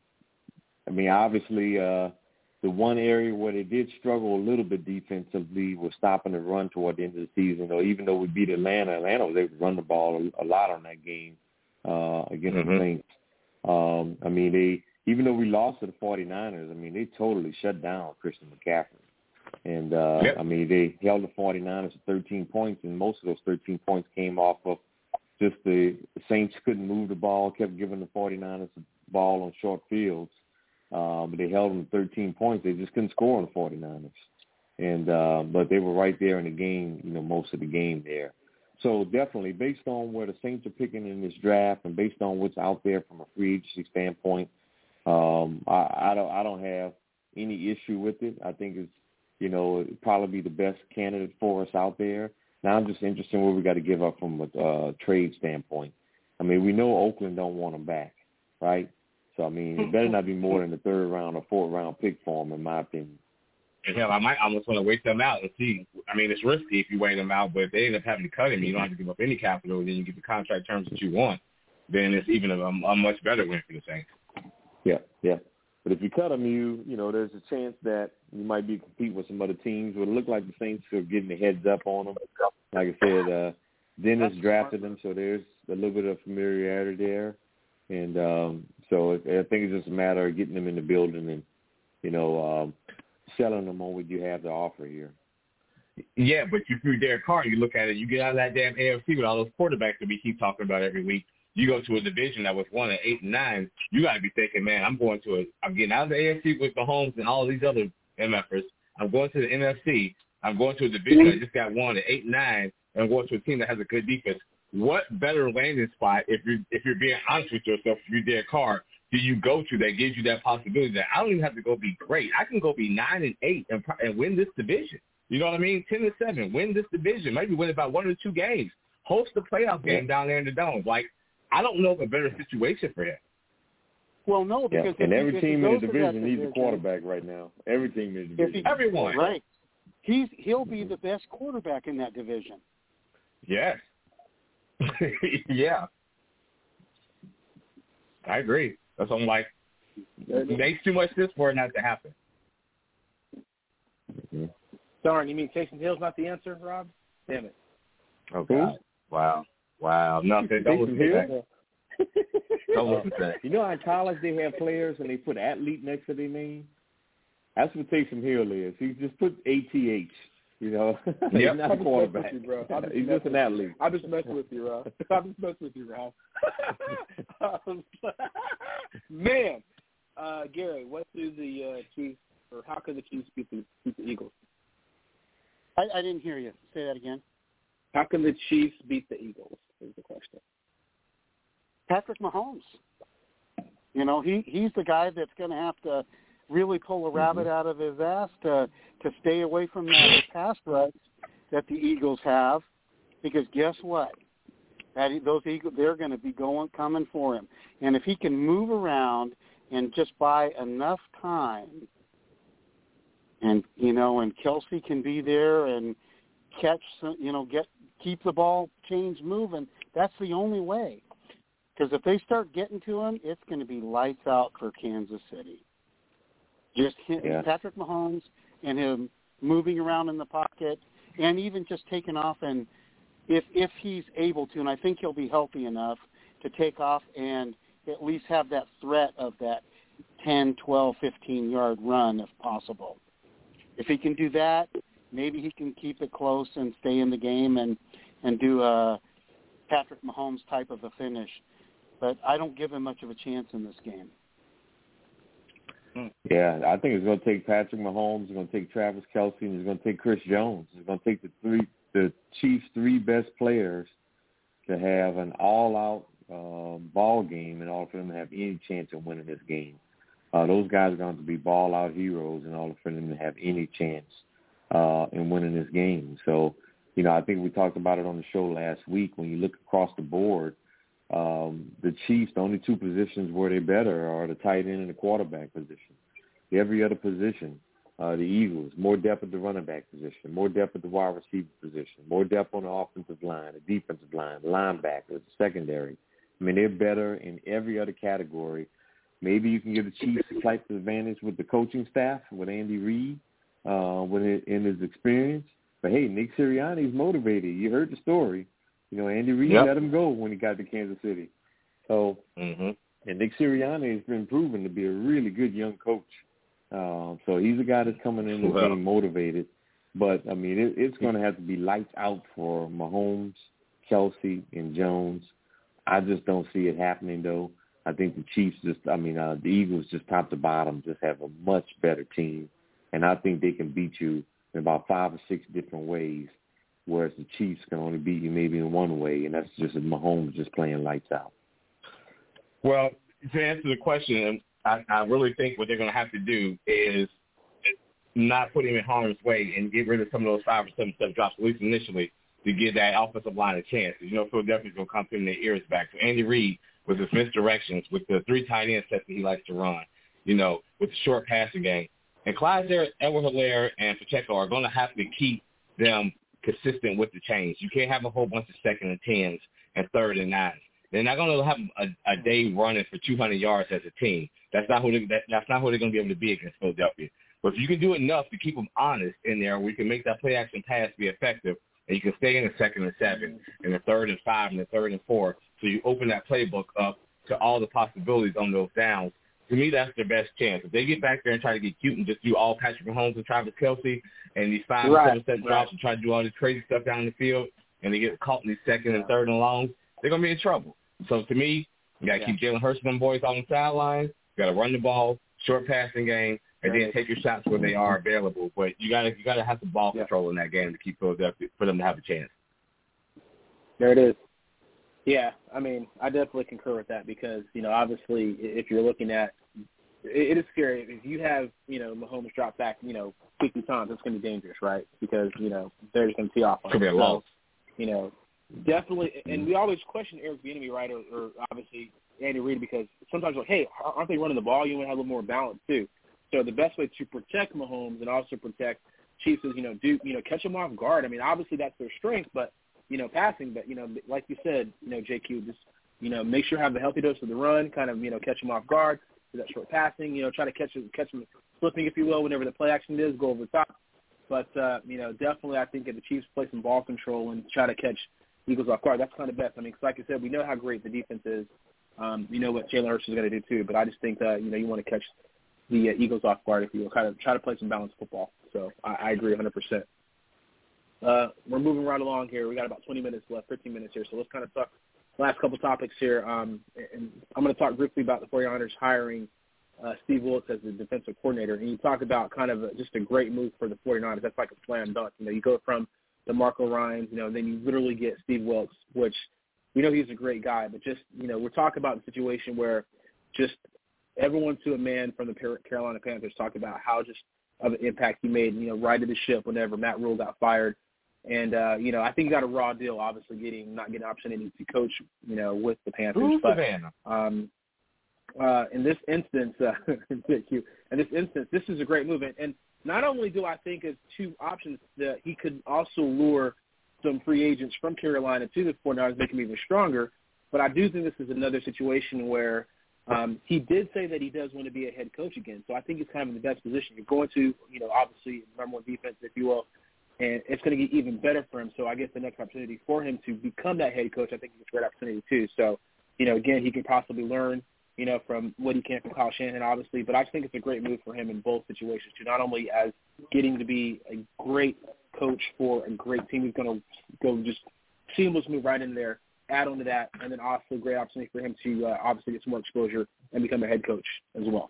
I mean, obviously, uh, the one area where they did struggle a little bit defensively was stopping the run toward the end of the season. Though, even though we beat Atlanta, Atlanta was able to run the ball a, a lot on that game uh, against Mm-hmm. the Saints. Um, I mean, they even though we lost to the forty-niners, I mean, they totally shut down Christian McCaffrey. And, uh, Yep. I mean, they held the forty-niners to thirteen points, and most of those thirteen points came off of just the, the Saints couldn't move the ball, kept giving the forty-niners the ball on short fields. Uh, but they held them to thirteen points. They just couldn't score on the forty-niners. And uh, but they were right there in the game, you know, most of the game there. So definitely, based on where the Saints are picking in this draft and based on what's out there from a free agency standpoint, um, I, I don't I don't have any issue with it. I think it's, you know, it'd probably be the best candidate for us out there. Now I'm just interested in what we got to give up from a uh, trade standpoint. I mean, we know Oakland don't want him back, right? So, I mean, it better not be more than the third round or fourth round pick for him, in my opinion. And hell, I might almost want to wait them out and see. I mean, it's risky if you wait them out, but if they end up having to cut him, you don't have to give up any capital, and then you get the contract terms that you want. Then it's even a, a much better win for the Saints. Yeah, yeah. But if you cut them, you you know, there's a chance that you might be competing with some other teams. But it looked like the Saints are getting the heads up on them. Like I said, uh, Dennis That's drafted smart. them, so there's a little bit of familiarity there. And um, so I think it's just a matter of getting them in the building and, you know, um, selling them on what you have to offer here. Yeah, but if you're Derek Carr, you look at it, you get out of that damn A F C with all those quarterbacks that we keep talking about every week. You go to a division that was one at eight and nine, you got to be thinking, man, I'm going to a, I'm getting out of the A F C with Mahomes and all these other M Fers. I'm going to the N F C. I'm going to a division that just got one at eight and nine, and I'm going to a team that has a good defense. What better landing spot, if you're if you're being honest with yourself, if you're Derek Carr, do you go to that gives you that possibility that I don't even have to go be great. I can go be nine and eight and, and win this division. You know what I mean? Ten and seven, win this division. Maybe win about one or two games. Host the playoff game down there in the Dome. Like, I don't know of a better situation for him. Well, no, because yeah. and if every he, team if in the division division, needs a quarterback right now. Every team in the division. He, Everyone, right? He's he'll be the best quarterback in that division. Yes. yeah. I agree. That's what I'm like. It makes too much sense for it not to happen. Mm-hmm. Darn, you mean Taysom Hill's not the answer, Rob? Damn it. Oh, God. Wow. Wow. Nothing. Don't listen to that. Don't listen to that. You know, in college they have players and they put athlete next to their name? That's what Taysom Hill is. He just put A T H. You know, yep. He's not a quarterback. You, bro. Just He's just an athlete. I'm just messing with you, Rob. I'm just messing with you, Rob. um, man, uh, Gary, what do the uh, Chiefs, or how can the Chiefs beat the, beat the Eagles? I, I didn't hear you. Say that again. How can the Chiefs beat the Eagles is the question. Patrick Mahomes. You know, he he's the guy that's going to have to really pull a rabbit out of his ass to to stay away from that pass rush that the Eagles have, because guess what? That those Eagles, they're going to be going coming for him, and if he can move around and just buy enough time, and you know, and Kelsey can be there and catch, you know, get keep the ball chains moving. That's the only way. Because if they start getting to him, it's going to be lights out for Kansas City. Just him, yeah. Patrick Mahomes and him moving around in the pocket, and even just taking off. And if if he's able to, and I think he'll be healthy enough to take off and at least have that threat of that ten, twelve, fifteen-yard run if possible. If he can do that, maybe he can keep it close and stay in the game and, and do a Patrick Mahomes type of a finish. But I don't give him much of a chance in this game. Yeah, I think it's going to take Patrick Mahomes. It's going to take Travis Kelce, and it's going to take Chris Jones. It's going to take the three, the Chiefs' three best players to have an all-out uh, ball game in order for them to have any chance of winning this game. Uh, those guys are going to be ball-out heroes in order for them to have any chance uh, in winning this game. So, you know, I think we talked about it on the show last week. When you look across the board, Um, the Chiefs, the only two positions where they're better are the tight end and the quarterback position. Every other position, uh, the Eagles, more depth at the running back position, more depth at the wide receiver position, more depth on the offensive line, the defensive line, linebackers, secondary. I mean, they're better in every other category. Maybe you can give the Chiefs a slight advantage with the coaching staff, with Andy Reid, uh, with it, in his experience. But, hey, Nick Sirianni's motivated. You heard the story. You know, Andy Reid yep. let him go when he got to Kansas City. So, mm-hmm. and Nick Sirianni has been proven to be a really good young coach. Uh, so he's a guy that's coming in and well. being motivated. But, I mean, it, it's going to have to be lights out for Mahomes, Kelsey, and Jones. I just don't see it happening, though. I think the Chiefs just, I mean, uh, the Eagles just top to bottom just have a much better team. And I think they can beat you in about five or six different ways, whereas the Chiefs can only beat you maybe in one way, and that's just Mahomes just playing lights out. Well, to answer the question, I, I really think what they're going to have to do is not put him in harm's way and get rid of some of those five or seven step drops, at least initially, to give that offensive line a chance. You know, Philadelphia's going to come in their ears back. So Andy Reid, with his misdirections, with the three tight end sets that he likes to run, you know, with the short passing game. And Clyde Edwards-Helaire and Pacheco are going to have to keep them consistent with the change. You can't have a whole bunch of second and tens and third and nines. they're not going to have a, a day running for two hundred yards as a team. That's not who they, that, that's not who they're going to be able to be against Philadelphia. But if you can do enough to keep them honest in there, we can make that play action pass be effective, and you can stay in the second and seven, and the third and five, and the third and four. So you open that playbook up to all the possibilities on those downs. To me, that's their best chance. If they get back there and try to get cute and just do all Patrick Mahomes and Travis Kelce and these five right, and seven set drops right. and try to do all this crazy stuff down the field, and they get caught in these second and third and longs, they're going to be in trouble. So to me, you got to yeah. keep Jalen Hurts and them boys on the sidelines. You got to run the ball, short passing game, and right. then take your shots where they are available. But you got to you got to have some ball yeah. control in that game to keep Philadelphia for them to have a chance. There it is. Yeah, I mean, I definitely concur with that because, you know, obviously if you're looking at it, it is scary. If you have, you know, Mahomes drop back, you know, fifty times, it's going to be dangerous, right? Because, you know, they're just going to tee off on Could be a it. loss. So, you know, definitely, and we always question Eric Bieniemy, right, or, or obviously Andy Reid, because sometimes like, hey, aren't they running the ball? You want to have a little more balance too. So the best way to protect Mahomes and also protect Chiefs is, you know, do you know catch them off guard. I mean, obviously that's their strength, but you know, passing. But you know, like you said, you know, J Q, just you know, make sure you have the healthy dose of the run, kind of you know, catch them off guard. Do that short passing, you know, try to catch them, catch them slipping, if you will, whenever the play action is, go over the top. But uh, you know, definitely, I think if the Chiefs play some ball control and try to catch Eagles off guard, that's kind of best. I mean, cause like I said, we know how great the defense is. Um, you know what Jalen Hurts is going to do too, but I just think that you know you want to catch the uh, Eagles off guard if you will, kind of try to play some balanced football. So I, I agree one hundred percent. Uh, we're moving right along here. We got about twenty minutes left, fifteen minutes here. So let's kind of talk last couple topics here. Um, and I'm going to talk briefly about the 49ers hiring uh, Steve Wilks as the defensive coordinator. And you talk about kind of a, just a great move for the 49ers. That's like a slam dunk. You know, you go from DeMarco Ryans, you know, then you literally get Steve Wilks, which we know he's a great guy. But just, you know, we're talking about the situation where just everyone to a man from the Carolina Panthers talked about how just of an impact he made, you know, righted the ship whenever Matt Rule got fired. And, uh, you know, I think he got a raw deal, obviously, getting not getting an opportunity to coach, you know, with the Panthers. Who's but Savannah? Um, uh, in this instance, uh, thank you. In this instance, this is a great move. And, and not only do I think as two options that he could also lure some free agents from Carolina to the 49ers, make them even stronger, but I do think this is another situation where um, he did say that he does want to be a head coach again. So I think he's kind of in the best position. You're going to, you know, obviously number one defense, if you will, and it's going to get even better for him. So I guess the next opportunity for him to become that head coach, I think is a great opportunity too. So, you know, again, he can possibly learn, you know, from what he can from Kyle Shanahan, obviously. But I just think it's a great move for him in both situations, too, not only as getting to be a great coach for a great team who's going to go just seamless move right in there, add on to that, and then also a great opportunity for him to uh, obviously get some more exposure and become a head coach as well.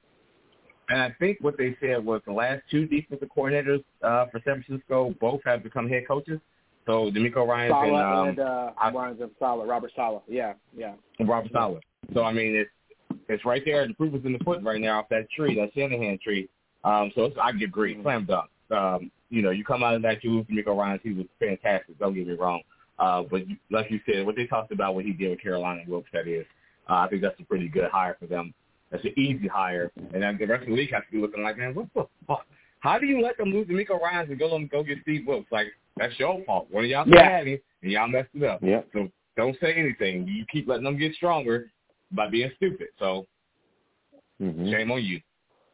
And I think what they said was the last two defensive coordinators uh, for San Francisco both have become head coaches. So DeMeco Ryans Saleh and, um, and uh, Ryans and Saleh, Robert Saleh, yeah, yeah. Robert Saleh. So, I mean, it's it's right there. The proof is in the pudding right now off that tree, that Shanahan tree. Um, so it's, I agree, slam dunk. Um, you know, you come out of that, you lose DeMeco Ryans. He was fantastic, don't get me wrong. Uh, but like you said, what they talked about what he did with Carolina and Wilkes, that is, uh, I think that's a pretty good hire for them. That's an easy hire. And then the rest of the league has to be looking like, man, what the fuck? How do you let them lose DeMeco Ryans and go them go get Steve Wilkes? Like, that's your fault. One of y'all yeah. had him, and y'all messed it up. Yep. So don't say anything. You keep letting them get stronger by being stupid. So mm-hmm. shame on you.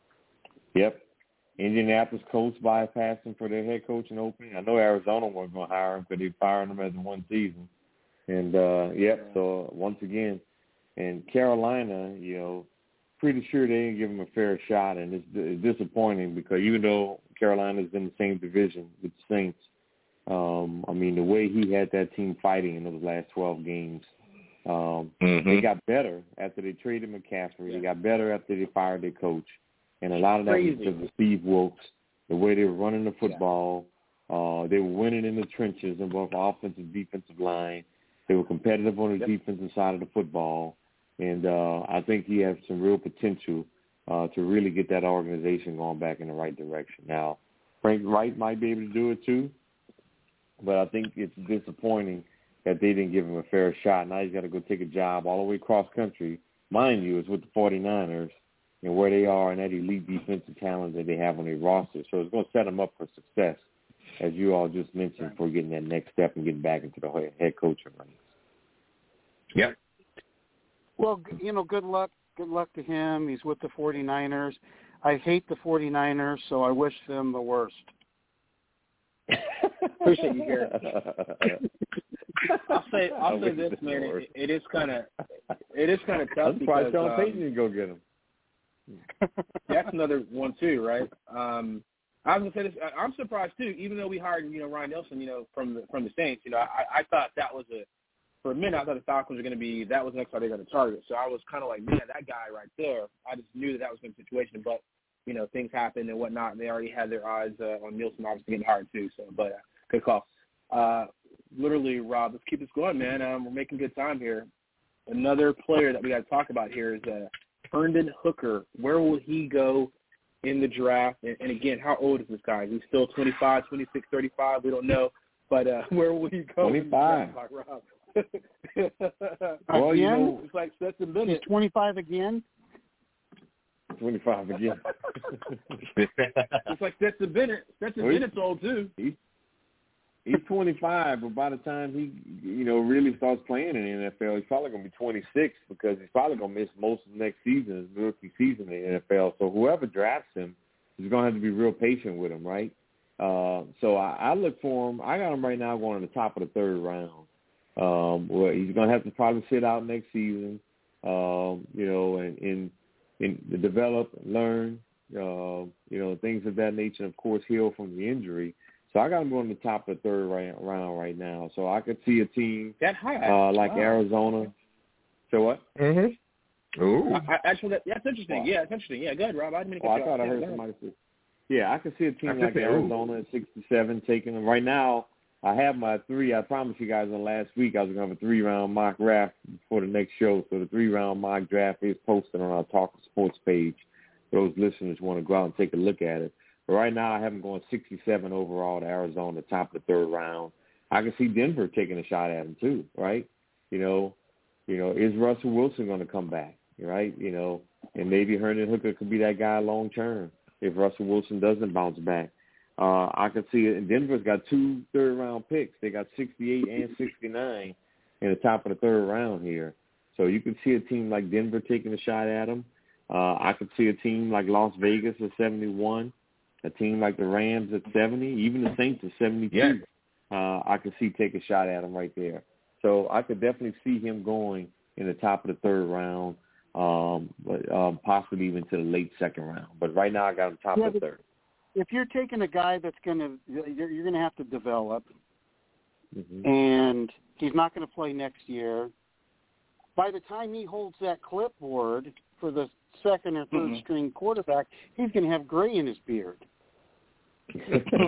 Yep. Indianapolis coach bypassing for their head coaching opening. I know Arizona wasn't going to hire him because they fired him after one season. And, uh, yep, so once again, and Carolina, you know, pretty sure they didn't give him a fair shot, and it's, it's disappointing because even though Carolina's in the same division with the Saints, um, I mean, the way he had that team fighting in those last twelve games, um, mm-hmm. they got better after they traded McCaffrey. They got better after they fired their coach. And a lot of that Crazy. was because of Steve Wilkes, the way they were running the football. Yeah. Uh, they were winning in the trenches on both offensive and defensive line. They were competitive on the yep. defensive side of the football. And uh, I think he has some real potential uh, to really get that organization going back in the right direction. Now, Frank Wright might be able to do it too, but I think it's disappointing that they didn't give him a fair shot. Now he's got to go take a job all the way across country. Mind you, it's with the 49ers and where they are and that elite defensive talent that they have on their roster. So it's going to set them up for success, as you all just mentioned, for getting that next step and getting back into the head coaching ranks. Yep. Well, you know, good luck. Good luck to him. He's with the 49ers. I hate the 49ers, so I wish them the worst. Appreciate you, Gary. I'll say, I'll say this, man. It, it is kind of, it is kind of tough. I'm surprised because, Sean um, Payton didn't go get him. That's another one too, right? Um, I was gonna say this. I'm surprised too, even though we hired, you know, Ryan Nelson, you know, from the from the Saints. You know, I, I thought that was a for a minute. I thought the Falcons were going to be that was the next guy they were going to target. So I was kind of like, man, that guy right there. I just knew that that was going to be the situation, but you know, things happened and whatnot. And they already had their eyes uh, on Nielsen, obviously getting hired too. So, but uh, good call. Uh, literally, Rob, let's keep this going, man. Um, we're making good time here. Another player that we got to talk about here is uh, Hendon Hooker. Where will he go in the draft? And, and again, how old is this guy? Is he still twenty-five, twenty-six, thirty-five? We don't know. But uh, where will he go? twenty-five. Rob? Well, you know, it's like Stetson Bennett. He's twenty-five again? twenty-five again. It's like Stetson Bennett. Stetson well, Bennett's old too. He's, he's twenty-five, but by the time he, you know, really starts playing in the N F L, he's probably going to be twenty-six because he's probably going to miss most of next season, his rookie season in the N F L. So whoever drafts him is going to have to be real patient with him, right? Uh, so I, I look for him. I got him right now going to the top of the third round. Um, well, he's going to have to probably sit out next season, um, you know, and, and, and develop, learn, uh, you know, things of that nature, and, of course, heal from the injury. So I got him going to the top of the third round right now. So I could see a team that high, uh, like wow. Arizona. So what? Mm-hmm. Ooh. I, I, actually, that, that's interesting. Wow. Yeah, it's interesting. Yeah, good, Rob. I didn't mean to well, cut I you thought off. I heard yeah, somebody say. Yeah, I could see a team like say, Arizona ooh. at sixty-seven taking them. Right now, I have my three. I promised you guys on last week I was going to have a three-round mock draft for the next show. So the three-round mock draft is posted on our Talking Sports page. Those listeners want to go out and take a look at it. But right now I have them going sixty-seven overall to Arizona, top of the third round. I can see Denver taking a shot at him too, right? You know, you know, is Russell Wilson going to come back, right? You know, and maybe Hendon Hooker could be that guy long term if Russell Wilson doesn't bounce back. Uh, I could see it. And Denver's got two third-round picks. They got sixty-eight and sixty-nine in the top of the third round here. So you could see a team like Denver taking a shot at him. Uh, I could see a team like Las Vegas at seventy-one, a team like the Rams at seventy, even the Saints at seventy-two. Yeah. Uh, I could see take a shot at him right there. So I could definitely see him going in the top of the third round, um, but um, possibly even to the late second round. But right now I got him top yeah, of the third. If you're taking a guy that's going to, you're, you're going to have to develop, Mm-hmm. and he's not going to play next year. By the time he holds that clipboard for the second or third Mm-hmm. string quarterback, he's going to have gray in his beard. he could be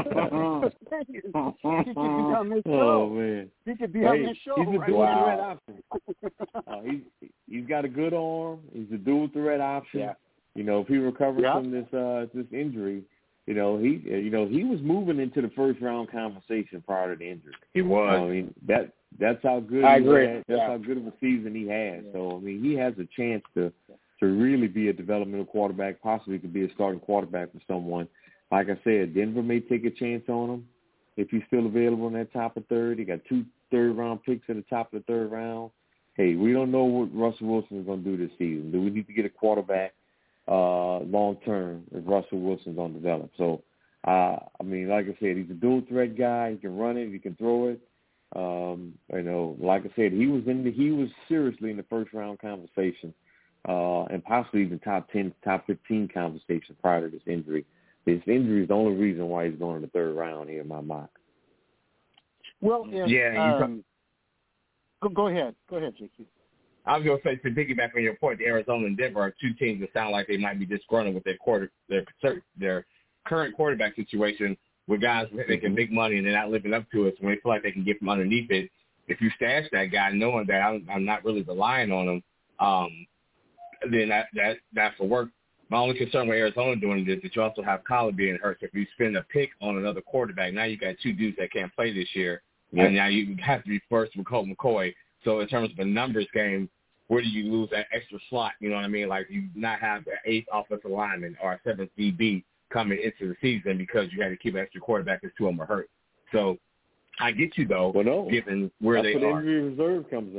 on this show. Oh man, He could be hey, on this show. He's a right dual now. threat option. uh, he's he's got a good arm. He's a dual threat option. Yeah. You know, if he recovers Yeah. from this uh, this injury, you know he you know he was moving into the first round conversation prior to the injury. He was. I mean that that's how good I he agree. had. That's Yeah. how good of a season he had. So I mean he has a chance to to really be a developmental quarterback. Possibly could be a starting quarterback for someone. Like I said, Denver may take a chance on him if he's still available in that top of third. He got two third-round picks at the top of the third round. Hey, we don't know what Russell Wilson is going to do this season. Do we need to get a quarterback uh, long-term if Russell Wilson's going to develop? So, uh, I mean, like I said, he's a dual-threat guy. He can run it. He can throw it. Um, you know, like I said, he was in the, he was seriously in the first-round conversation uh, and possibly even top ten, top fifteen conversation prior to this injury. His injury is the only reason why he's going in the third round here in my mock. Well, if, Yeah, um, go, go ahead. Go ahead, J Q. I was going to say, to piggyback on your point, Arizona and Denver are two teams that sound like they might be disgruntled with their quarter, their their current quarterback situation with guys that can make money and they're not living up to it. So when they feel like they can get from underneath it, if you stash that guy knowing that I'm, I'm not really relying on him, um, then that, that that's for work. My only concern with Arizona doing it is that you also have Colin being hurt. So if you spend a pick on another quarterback, now you got two dudes that can't play this year, Yep. and now you have to be first with Colt McCoy. So in terms of a numbers game, where do you lose that extra slot? You know what I mean? Like you not have an eighth offensive lineman or a seventh D B coming into the season because you had to keep an extra quarterback because two of them are hurt. So I get you, though, Well, no. given where That's they where are. the injury reserve comes in.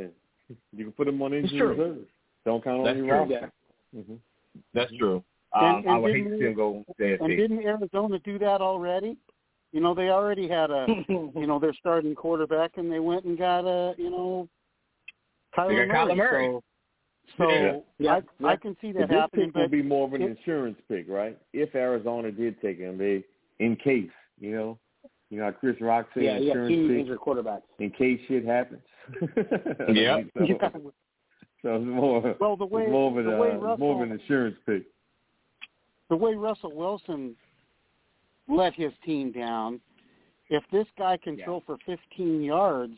You can put him on It's injury true. reserve. Don't count on That's your true. roster. Yeah. Mm-hmm. That's true. And, Um, and I would hate to didn't- see him go to A F C. And didn't Arizona do that already? You know, they already had a, you know, their starting quarterback, and they went and got a, you know, Kyler They got Murray. Kyler Murray. So, so Yeah. Yeah. I, Yeah. I can see that But this happening. pick will But be more of an it- insurance pick, right? If Arizona did take him, they in case, you know, you know, how Chris Rock said, Yeah, you got insurance two pick injured quarterbacks. in case shit happens. Yeah. so, yeah. so it's more, Well, the way it's more of an, the way uh, Russell, more of an insurance pick. the way Russell Wilson let his team down, if this guy can Yeah. throw for fifteen yards,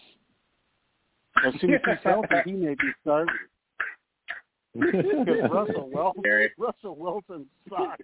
as soon as he's healthy, he may be starting. Because Russell Wilson, Gary. Russell Wilson sucked.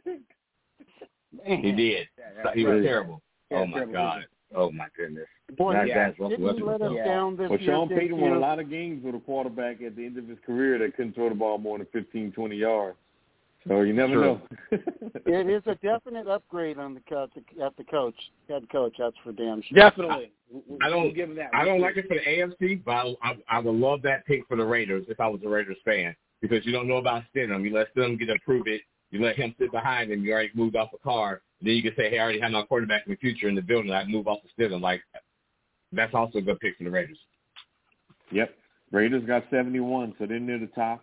Man. He did. Yeah, He was right. terrible. Yeah, Oh, my terrible. God. Oh, my goodness. Boy, Not Yeah. bad. Russell didn't he Wilson let was us Yeah. down this Well, year? Sean this Payton year? won a lot of games with a quarterback at the end of his career that couldn't throw the ball more than fifteen, twenty yards. So you never True. know. It is a definite upgrade on the co- at the coach, head coach. That's for damn sure. Definitely. I don't- We'll give him that. I don't like it for the A F C, but I, I, I would love that pick for the Raiders if I was a Raiders fan, because you don't know about Stidham. You let Stidham get to prove it. You let him sit behind him. You already moved off the car. Then you can say, hey, I already have my quarterback in the future in the building. I move off the Stidham. Like, that's also a good pick for the Raiders. Yep. Raiders got seventy-one, so they're near the top,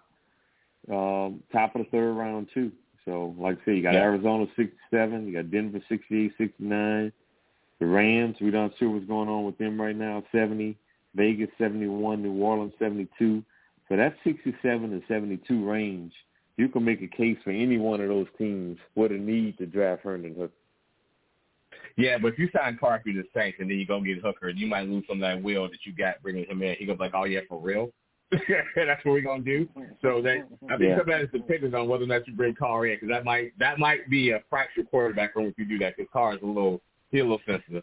um, top of the third round, too. So, like I say, you got Yeah. Arizona sixty-seven, you got Denver sixty-eight, sixty-nine. The Rams, we're not sure what's going on with them right now, seventy. Vegas seventy-one, New Orleans seventy-two. So that sixty-seven to seventy-two range, you can make a case for any one of those teams with a need to draft Herndon Hooker. Yeah, but if you sign Parker to the Saints and then you go get Hooker, you might lose some of that will that you got bringing him in. He goes like, oh, yeah, for real? That's what we're going to do? So that I think Yeah. some of that is dependent on whether or not you bring Carr in, because that might, that might be a fractured quarterback room if you do that, because Carr is a little, he's a little sensitive.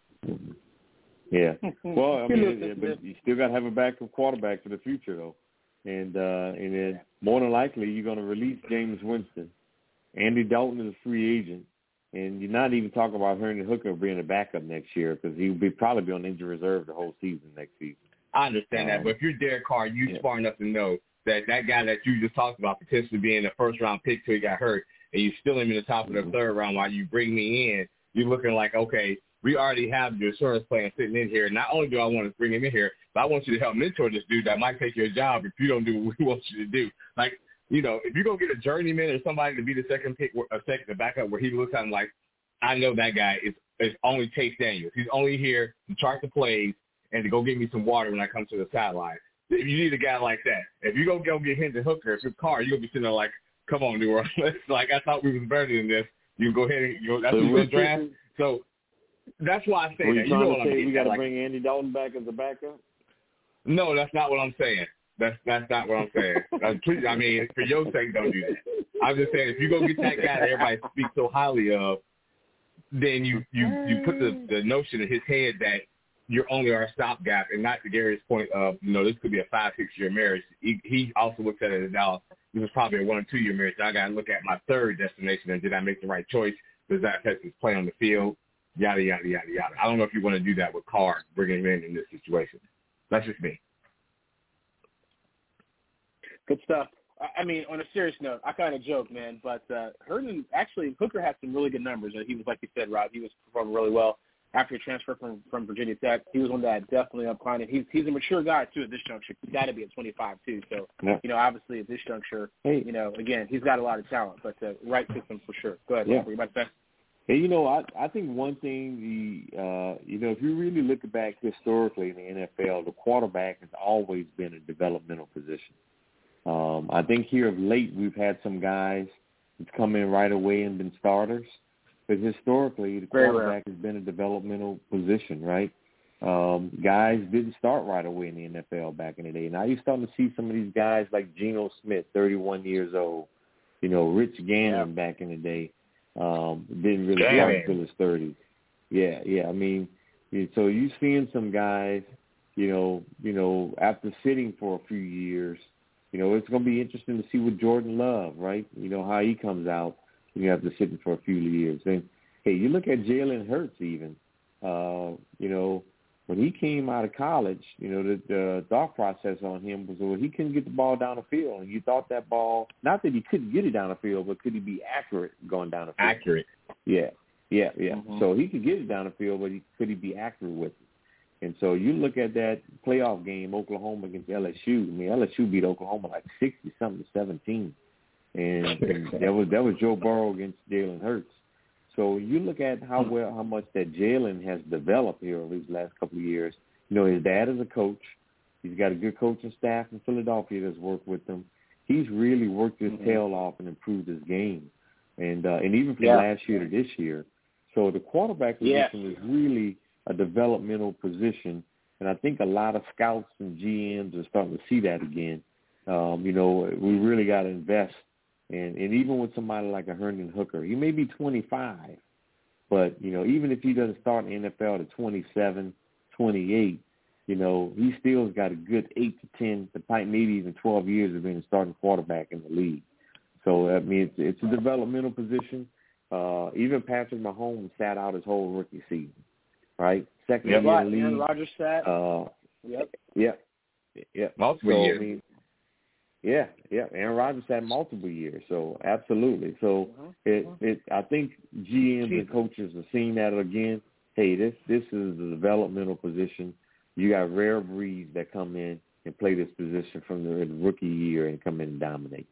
Yeah. Well, I mean, yeah, but you still got to have a backup quarterback for the future, though. And uh, and then more than likely you're going to release James Winston. Andy Dalton is a free agent, and you're not even talking about Herndon Hooker being a backup next year, because he'll be probably be on injury reserve the whole season next season. I understand Um, that, but if you're Derek Carr, you yeah. smart enough to know that that guy that you just talked about potentially being a first-round pick till he got hurt, and you still him in the top of the Mhm. third round while you bring me in, you're looking like, okay, we already have your insurance plan sitting in here. Not only do I want to bring him in here, but I want you to help mentor this dude that might take your job if you don't do what we want you to do. Like, you know, if you're going to get a journeyman or somebody to be the second pick, a second the backup where he looks at him like, I know that guy is, is only Chase Daniels. He's only here to chart the plays and to go get me some water when I come to the sideline. If you need a guy like that, if you go go get Hendon Hooker, if your car, you're going to be sitting there like, come on, dude. Like, I thought we was better than this. You go ahead and you know, that's So what you're we going to draft. thinking- So that's why I say Were that. you You know trying what to I'm say getting we got at. to Like, bring Andy Dalton back as a backup? no, that's not what I'm saying. That's that's not what I'm saying. Uh, please, I mean, for your sake, don't do that. I'm just saying, if you go get that guy that everybody speaks so highly of, then you you you put the the notion in his head that you're only our stopgap, and not to Gary's point of, you know, this could be a five six year marriage. He, he also looks at it as now this is probably a one or two year marriage. I got to look at my third destination, and did I make the right choice? Does that affect his play on the field? Yada yada yada yada. I don't know if you want to do that with Carr, bringing him in in this situation. That's just me. Good stuff. I I mean, on a serious note, I kind of joke, man, but uh, Herndon, actually, Hooker had some really good numbers. Uh, He was, like you said, Rob, he was performing really well after he transferred from, from Virginia Tech. He was one that definitely up climbing. He's, he's a mature guy, too, at this juncture. He's got to be at twenty-five, too. So, Yeah. you know, obviously at this juncture, Hey. you know, again, he's got a lot of talent, but uh, right system for sure. Go ahead, Yeah. Rob. What you about to say? Hey, you know, I I think one thing the uh, you know, if you really look back historically in the N F L, the quarterback has always been a developmental position. Um, I think here of late we've had some guys that's come in right away and been starters, but historically the Very quarterback has been a developmental position, right? Um, guys didn't start right away in the N F L back in the day. Now you're starting to see some of these guys like Geno Smith, thirty-one years old, you know, Rich Gannon Yeah. back in the day. Um, didn't really Gannon. start until his thirties. Yeah, yeah. I mean, you- so you're seeing some guys, you know, you know, after sitting for a few years, you know, it's going to be interesting to see with Jordan Love, right? You know, how he comes out when you have to sit for a few years. And, hey, you look at Jalen Hurts even, uh, you know, when he came out of college, you know, the, the thought process on him was, well, he couldn't get the ball down the field. And you thought that ball, not that he couldn't get it down the field, but could he be accurate going down the field? Accurate. Yeah, yeah, yeah. Mm-hmm. So he could get it down the field, but he, could he be accurate with it? And so you look at that playoff game, Oklahoma against L S U. I mean, L S U beat Oklahoma like sixty-something to seventeen. And, and that was that was Joe Burrow against Jalen Hurts. So you look at how well, how much that Jalen has developed here over these last couple of years. You know, his dad is a coach. He's got a good coaching staff in Philadelphia that's worked with him. He's really worked his mm-hmm. tail off and improved his game. And uh, and even from yeah. last year to this year. So the quarterback position yeah. is really a developmental position. And I think a lot of scouts and G Ms are starting to see that again. Um, you know, we really got to invest. And, and even with somebody like a Herndon Hooker, he may be twenty-five, but, you know, even if he doesn't start in the N F L at twenty-seven, twenty-eight, you know, he still has got a good eight to ten, maybe even twelve years of being a starting quarterback in the league. So, I mean, it's, it's a developmental position. Uh, even Patrick Mahomes sat out his whole rookie season, right? Second yep, year in the league. Aaron Rodgers sat. Uh, yep. Yep. Yep. Multiple so, years. I mean, Yeah, yeah. Aaron Rodgers had multiple years, so absolutely. So mm-hmm. it, it, I think G Ms and coaches are seeing that again. Hey, this this is a developmental position. You got rare breeds that come in and play this position from the rookie year and come in and dominate.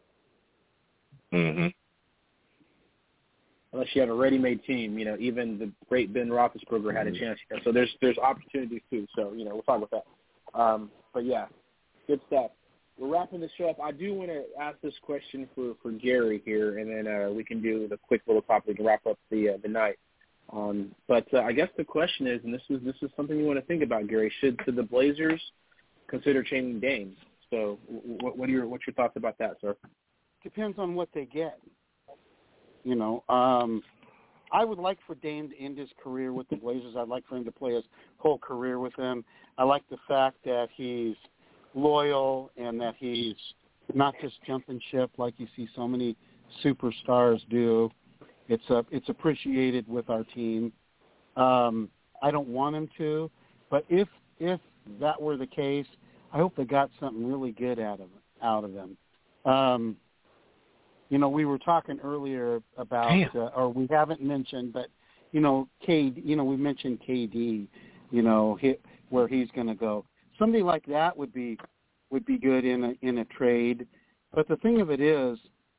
Mm-hmm. Unless you have a ready-made team, you know, even the great Ben Roethlisberger mm-hmm. had a chance. So there's there's opportunities too. So you know, we'll talk about that. Um, but yeah, good stuff. We're wrapping this show up. I do want to ask this question for, for Gary here, and then uh, we can do the quick little topic to wrap up the uh, the night. Um, but uh, I guess the question is, and this is this is something you want to think about, Gary. Should, should the Blazers consider changing Dame? So, what, what are your what's your thoughts about that, sir? Depends on what they get. You know, um, I would like for Dame to end his career with the Blazers. I'd like for him to play his whole career with them. I like the fact that he's loyal and that he's not just jumping ship like you see so many superstars do. It's uh, it's appreciated with our team. Um, I don't want him to, but if if that were the case, I hope they got something really good out of out of him. Um, you know, we were talking earlier about, uh, or we haven't mentioned, but you know, K. You know, we mentioned K D. You know, he, where he's going to go. Somebody like that would be would be good in a in a trade. But the thing of it is,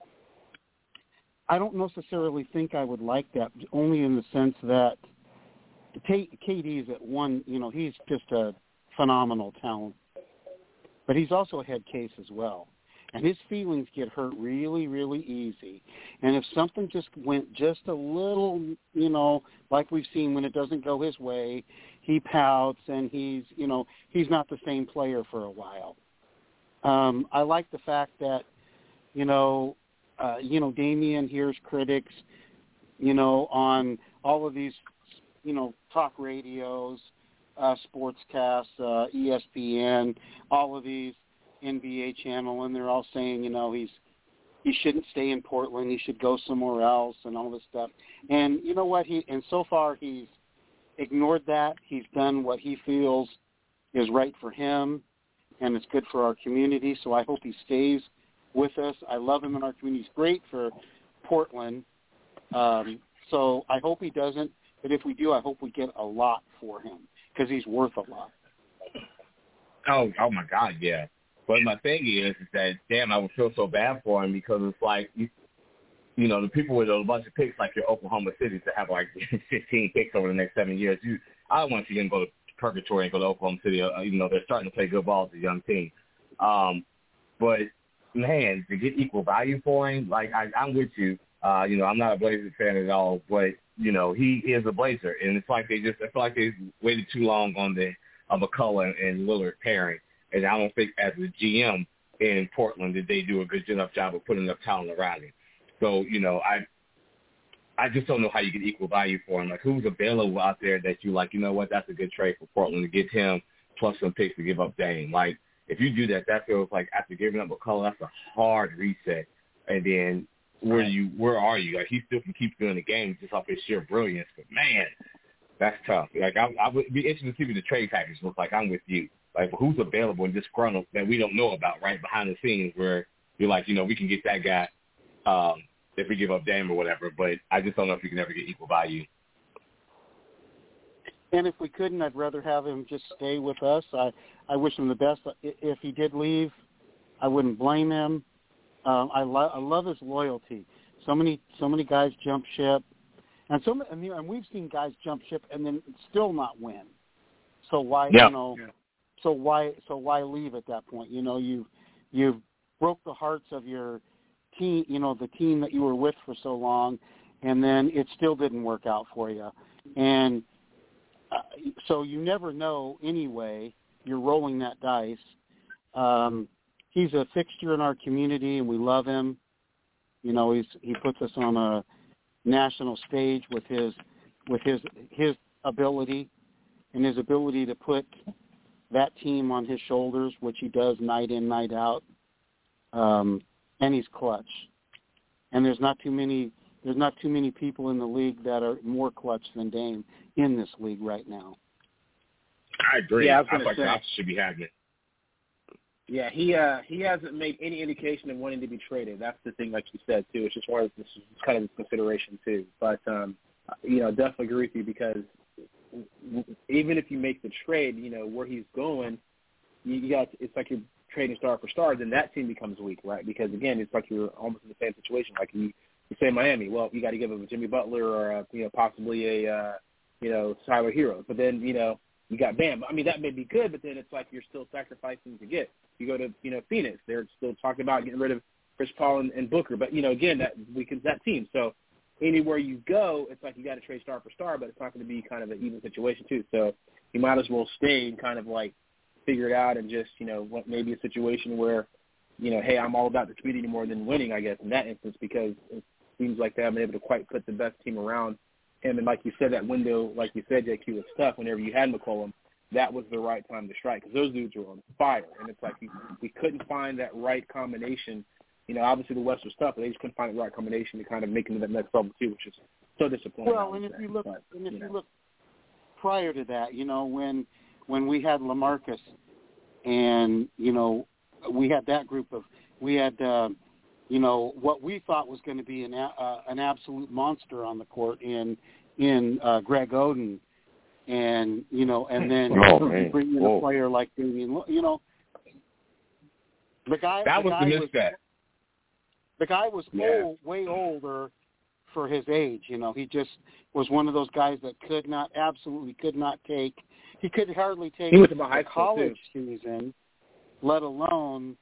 I don't necessarily think I would like that, only in the sense that K D is at one, you know, he's just a phenomenal talent. But he's also a head case as well. And his feelings get hurt really, really easy. And if something just went just a little, you know, like we've seen when it doesn't go his way, he pouts and he's, you know, he's not the same player for a while. Um, I like the fact that, you know, uh, you know, Damian hears critics, you know, on all of these, you know, talk radios, uh, sportscasts, uh, E S P N, all of these, N B A channel, and they're all saying, you know, he's he shouldn't stay in Portland, he should go somewhere else, and all this stuff. And you know what? He and so far he's ignored that. He's done what he feels is right for him, and it's good for our community. So I hope he stays with us. I love him in our community. He's great for Portland. Um, so I hope he doesn't. But if we do, I hope we get a lot for him because he's worth a lot. Oh, oh my God, yeah. But my thing is, is that, damn, I would feel so bad for him because it's like, you, you know, the people with a bunch of picks like your Oklahoma City to have like fifteen picks over the next seven years, you, I don't want to see him go to purgatory and go to Oklahoma City. Uh, you know, they're starting to play good ball as a young team. Um, but, man, to get equal value for him, like, I, I'm with you. Uh, you know, I'm not a Blazers fan at all, but, you know, he is a Blazer. And it's like they just, I feel like they waited too long on the uh, McCullough and Lillard pairing. And I don't think as a G M in Portland did they do a good enough job of putting enough talent around him. So, you know, I I just don't know how you get equal value for him. Like, who's available out there that you like, you know what, that's a good trade for Portland to get him plus some picks to give up Dame. Like, if you do that, that feels like after giving up McCullough, that's a hard reset. And then where you where are you? Like, he still can keep doing the game just off his sheer brilliance. But, man, That's tough. Like I, I would be interested to see what the trade package looks like. I'm with you. Like who's available and disgruntled that we don't know about right behind the scenes where you're like, you know, we can get that guy um, if we give up Dame or whatever. But I just don't know if we can ever get equal value. And if we couldn't, I'd rather have him just stay with us. I, I wish him the best. If he did leave, I wouldn't blame him. Um, I, lo- I love his loyalty. So many, so many guys jump ship, and so and, you know, and we've seen guys jump ship and then still not win. So why, yeah. you know, yeah. so why, so why leave at that point? You know, you you broke the hearts of your team. You know, the team that you were with for so long, and then it still didn't work out for you. And uh, so you never know. Anyway, you're rolling that dice. Um, he's a fixture in our community, and we love him. You know, he's he puts us on a national stage with his with his his ability and his ability to put that team on his shoulders, which he does night in, night out. Um, and he's clutch. And there's not too many there's not too many people in the league that are more clutch than Dame in this league right now. I agree. Yeah, I was I gonna like say. the Opps should be having it. Yeah, he uh, he hasn't made any indication of wanting to be traded. That's the thing, like you said too. It's just one of this is kind of a consideration too. But um, you know, definitely agree with you because even if you make the trade, you know where he's going, you, you got it's like you're trading star for star. Then that team becomes weak, right? Because again, it's like you're almost in the same situation. Like you, you say Miami, well, you got to give him a Jimmy Butler or a, you know possibly a uh, you know Tyler Hero, but then you know. You got Bam. I mean, that may be good, but then it's like you're still sacrificing to get. You go to, you know, Phoenix. They're still talking about getting rid of Chris Paul and, and Booker. But, you know, again, that weakens that team. So anywhere you go, it's like you got to trade star for star, but it's not going to be kind of an even situation too. So you might as well stay and kind of like figure it out and just, you know, maybe a situation where, you know, hey, I'm all about the community more than winning, I guess, in that instance, because it seems like they haven't been able to quite put the best team around him. And like you said, that window, like you said, J Q, was tough. Whenever you had McCollum, that was the right time to strike because those dudes were on fire. And it's like we, we couldn't find that right combination. You know, obviously the West was tough, but they just couldn't find the right combination to kind of make them that next level too, which is so disappointing. Well, and if say. you look, but, and if you, you know. look prior to that, you know, when when we had LaMarcus, and you know, we had that group of we had. Uh, you know, what we thought was going to be an uh, an absolute monster on the court in in uh, Greg Oden, and you know, and then oh, you bring in Whoa. a player like Damian, you know, the guy That the was guy the was, misstep. The guy was Yeah. old, way older for his age. You know, he just was one of those guys that could not, absolutely could not take. He could hardly take He went to my the high school, college too. season, let alone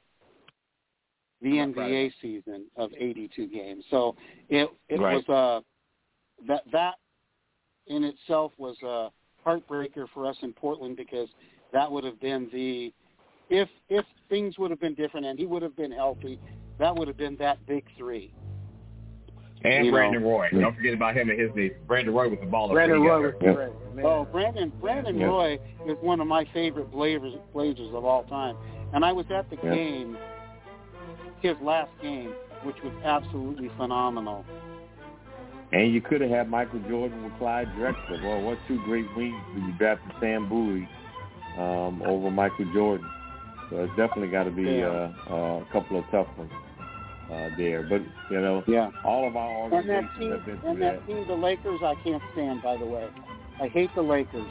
the N B A right. season of eighty-two games. So it it Right. was uh, that that in itself was a heartbreaker for us in Portland because that would have been the if if things would have been different and he would have been healthy, that would have been that big three. And you Brandon know. Roy. Don't forget about him and his days. Brandon Roy was the baller. Brandon when he Roy got was there. great. Man. Oh, Brandon Brandon Yeah. Roy is one of my favorite Blazers Blazers of all time, and I was at the Yeah. game. His last game, which was absolutely phenomenal. And you could have had Michael Jordan with Clyde Drexler. Well, what two great wings when you drafted Sam Bowie um, over Michael Jordan. So it's definitely got to be Yeah. uh, uh, a couple of tough ones uh, there. But, you know, Yeah. all of our And organizations that team, have been through and that. that team, the Lakers, I can't stand. By the way, I hate the Lakers.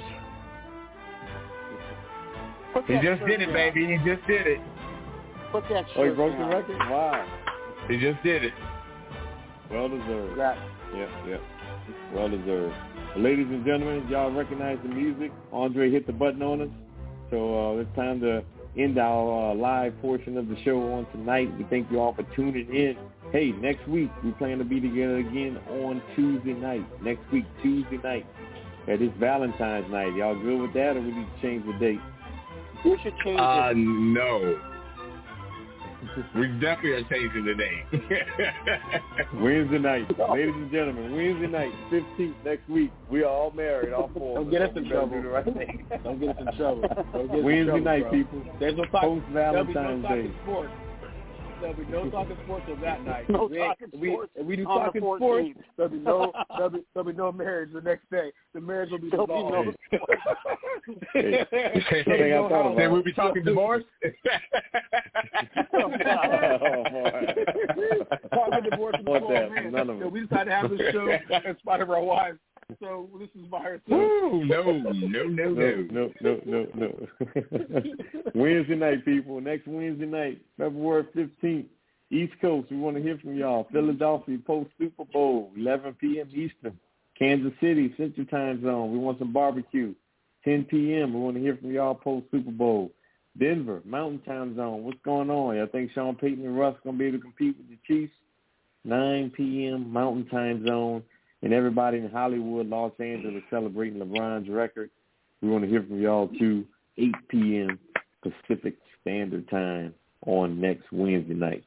Put He that just shirt did it, down. baby. He just did it. Put that shirt Oh, he broke down. the record? Wow. He just did it. Well deserved. That, Yeah, yeah. Well deserved. Well, ladies and gentlemen, y'all recognize the music. Andre hit the button on us. So uh, it's time to end our uh, live portion of the show on tonight. We thank you all for tuning in. Hey, next week we plan to be together again on Tuesday night. Next week, Tuesday night. That is Valentine's night. Y'all good with that, or we need to change the date? we should change Uh, it. no. We definitely are changing the name. Wednesday night. Ladies and gentlemen, Wednesday night, fifteenth next week. We are all married, all four of Don't us. get us in We better trouble. do the right thing. Don't get us in trouble. Don't get us in Wednesday trouble, night, bro. people. There's no talk. Post Valentine's There'll be no Day. talking sports. there'll be no talking sports on that night. No we talking we, sports. If we do on talking the sports, fourteenth. there'll be no there'll be, there'll be no marriage the next day. The marriage will be There'll be dissolved. no Hey, hey, hey, I thought about Then we'll be talking divorce. Oh, boy. Talking divorce and Want oh, that. man. None of So it. we decided to have this show in spite of our wives. So this is by herself. Woo, no, no, no, no. No, no, no, no, no. Wednesday night, people. Next Wednesday night, February fifteenth, East Coast. We want to hear from y'all. Philadelphia post Super Bowl, eleven p.m. Eastern. Kansas City, Central Time Zone. We want some barbecue. ten p.m. We want to hear from y'all post Super Bowl. Denver, Mountain Time Zone. What's going on? I think Sean Payton and Russ going to be able to compete with the Chiefs. nine p.m. Mountain Time Zone. And everybody in Hollywood, Los Angeles celebrating LeBron's record. We want to hear from y'all too. eight p.m. Pacific Standard Time on next Wednesday night.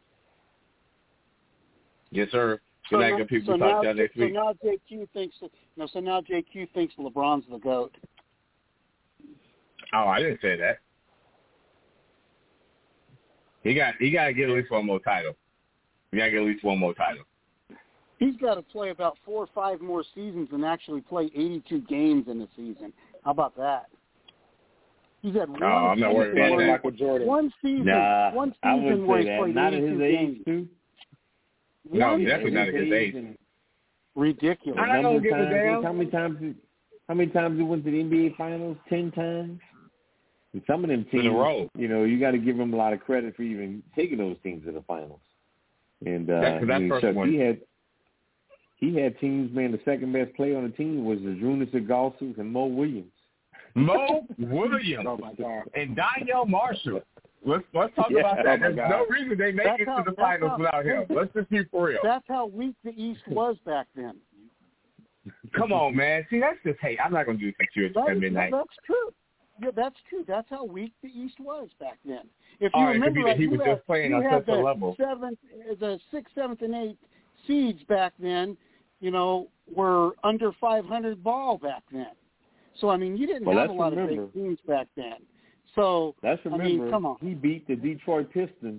Yes, sir. So Good night, now, good people. so Talk now, to y'all next so week. now J Q thinks no. So now J Q thinks LeBron's the GOAT. Oh, I didn't say that. He got he got to get at least one more title. He got to get at least one more title. He's got to play about four or five more seasons and actually play eighty-two games in a season. How about that? He's had one Oh, I'm not worried season about where, that. Michael Jordan. One season, Nah, one I season wouldn't where say he's that. played Not at eighty-two his age, games. too. No, One definitely not at his age. And Ridiculous. I don't give a times, damn. How many times? He, how many times he went to the N B A Finals? Ten times. And some of them teams, In a row. you know, you got to give them a lot of credit for even taking those teams to the finals. And uh, That's- that's I mean, first Chuck, one. he had he had teams. Man, the second best player on the team was the Jonas Agalsus and Mo Williams. Mo Williams Oh, my God. and Danielle Marshall. Let's let's talk Yeah. about Oh, that. my There's God. no reason they make That's it how- to the that's finals how- without him. Let's just be for real. That's how weak the East was back then. Come on, man. See, that's just hate. I'm not going to do this to you That at is, midnight. that's true. Yeah, that's true. That's how weak the East was back then. If you All right, it could remember, be that right, he you was had, just playing you on had such a the level. Seventh, the sixth, seventh, and eighth seeds back then. You know, were under five hundred ball back then. So I mean, you didn't Well, have a let's lot of remember. big teams back then. So Let's I remember, mean, come on. he beat the Detroit Pistons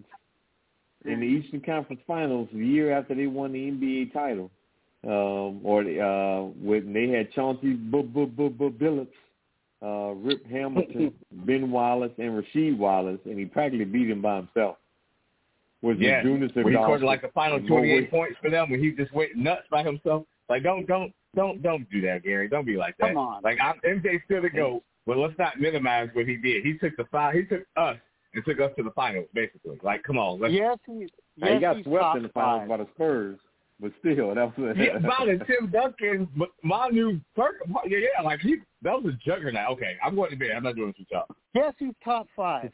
in the Eastern Conference Finals the year after they won the N B A title. Um, or uh, when they had Chauncey B- B- B- B- Billups, uh, Rip Hamilton, Ben Wallace, and Rasheed Wallace, and he practically beat him by himself. Was Yeah, it Jonas when he Agalsus scored like the final and Mo twenty-eight Williams? points for them, when he just went nuts by himself. Like, don't, don't, don't, don't do that, Gary. Don't be like that. Come on. Like, I'm, M J's still the GOAT, but let's not minimize what he did. He took the fi- He took us and took us to the finals, basically. Like, come on, let's. Yes, he, Now, yes, he got he's swept top in the finals five. by the Spurs, but still, that was Yeah, by the Tim Duncan, but my new Perk, yeah, yeah, like he, that was a juggernaut. Okay, I'm going to bed. I'm not doing this with y'all. Yes, he's top five.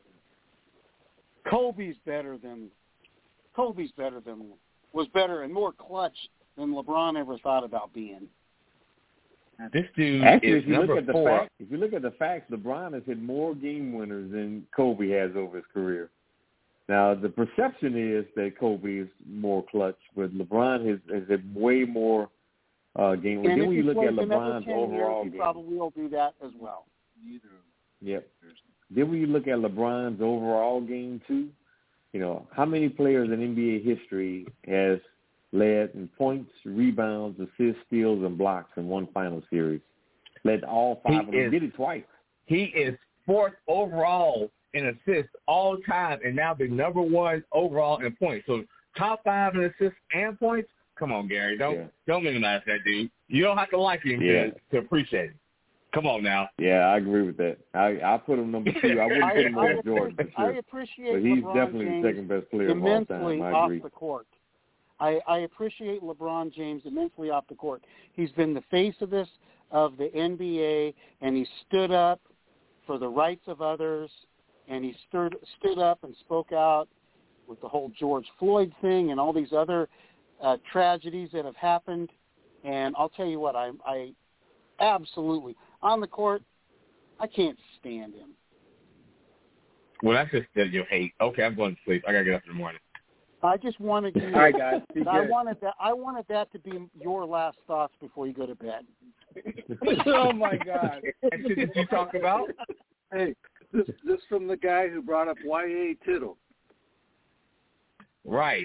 Kobe's better than Kobe's better than was better and more clutch than LeBron ever thought about being. This dude Actually, is if you number look at the four. facts, if you look at the facts, LeBron has hit more game winners than Kobe has over his career. Now, the perception is that Kobe is more clutch, but LeBron has, has had way more uh, game winners. And Then if when he you look plays at another LeBron's ten overall years, he game, probably will do that as well. yep. Then when you look at LeBron's overall game too, you know, how many players in N B A history has led in points, rebounds, assists, steals, and blocks in one final series? Led all five He of them. is- Did it twice. He is fourth overall in assists all time, and now the number one overall in points. So top five in assists and points. Come on, Gary, don't Yeah. don't minimize that dude. You don't have to like him Yeah. to, to appreciate him. Come on now. Yeah, I agree with that. I I put him number two. I wouldn't I, put him I, over Jordan for appreciate, I sure. appreciate But he's LeBron definitely James the second best player of all immensely time. I off agree. the court. I, I appreciate LeBron James immensely off the court. He's been the face of this of the N B A, and he stood up for the rights of others, and he stood stood up and spoke out with the whole George Floyd thing and all these other uh, tragedies that have happened. And I'll tell you what, I, I absolutely on the court, I can't stand him. Well, that's just that you hate. Okay, I'm going to sleep. I got to get up in the morning. I just wanted you. All right, guys. Be I good. wanted that. I wanted that to be your last thoughts before you go to bed. Oh, my God. That shit that you talk about? Hey, this this from the guy who brought up Y A Tittle. Right.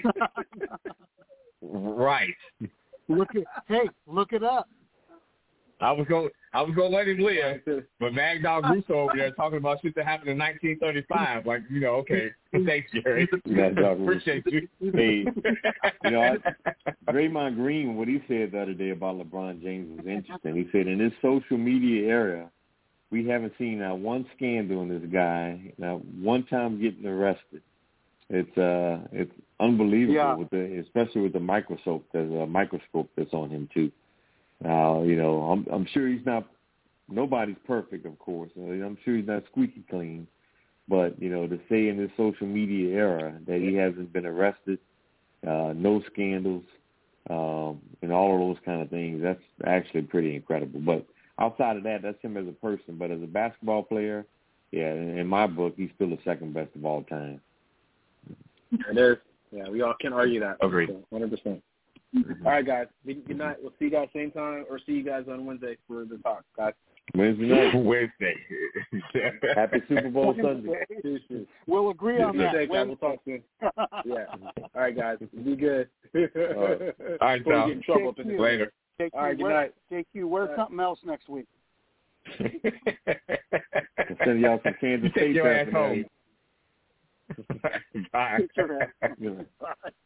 Right. Look at hey, look it up. I was going I was gonna let him live, but Mad Dog Russo over there talking about shit that happened in nineteen thirty-five. Like, you know, okay, thanks, Jerry. Mad Dog Appreciate you. Hey, you know, I, Draymond Green, what he said the other day about LeBron James was interesting. He said in this social media era, we haven't seen not one scandal in this guy, not one time getting arrested. It's uh, it's unbelievable, Yeah. with the, especially with the microscope. There's a microscope that's on him too. Uh, you know, I'm, I'm sure he's not. Nobody's perfect, of course. I'm sure he's not squeaky clean. But you know, to say in this social media era that he hasn't been arrested, uh, no scandals, um, and all of those kind of things, that's actually pretty incredible. But outside of that, that's him as a person. But as a basketball player, yeah, in, in my book, he's still the second best of all time. It is. Yeah, we all can't argue that. Agreed. So, one hundred percent. All right, guys. Good night. We'll see you guys same time, or see you guys on Wednesday for the talk, guys. Wednesday night. Wednesday. Happy Super Bowl Sunday. We'll agree on that. Wednesday, guys. We'll talk soon. Yeah. All right, guys. Be good. All right, All right, Before we Tom. get in trouble up in this. Later. J Q, All right, good wear, night. J Q, wear something else next week. I'll send y'all some Kansas Take State your ass paraphernalia. home. Bye. Sure. Good night. Bye.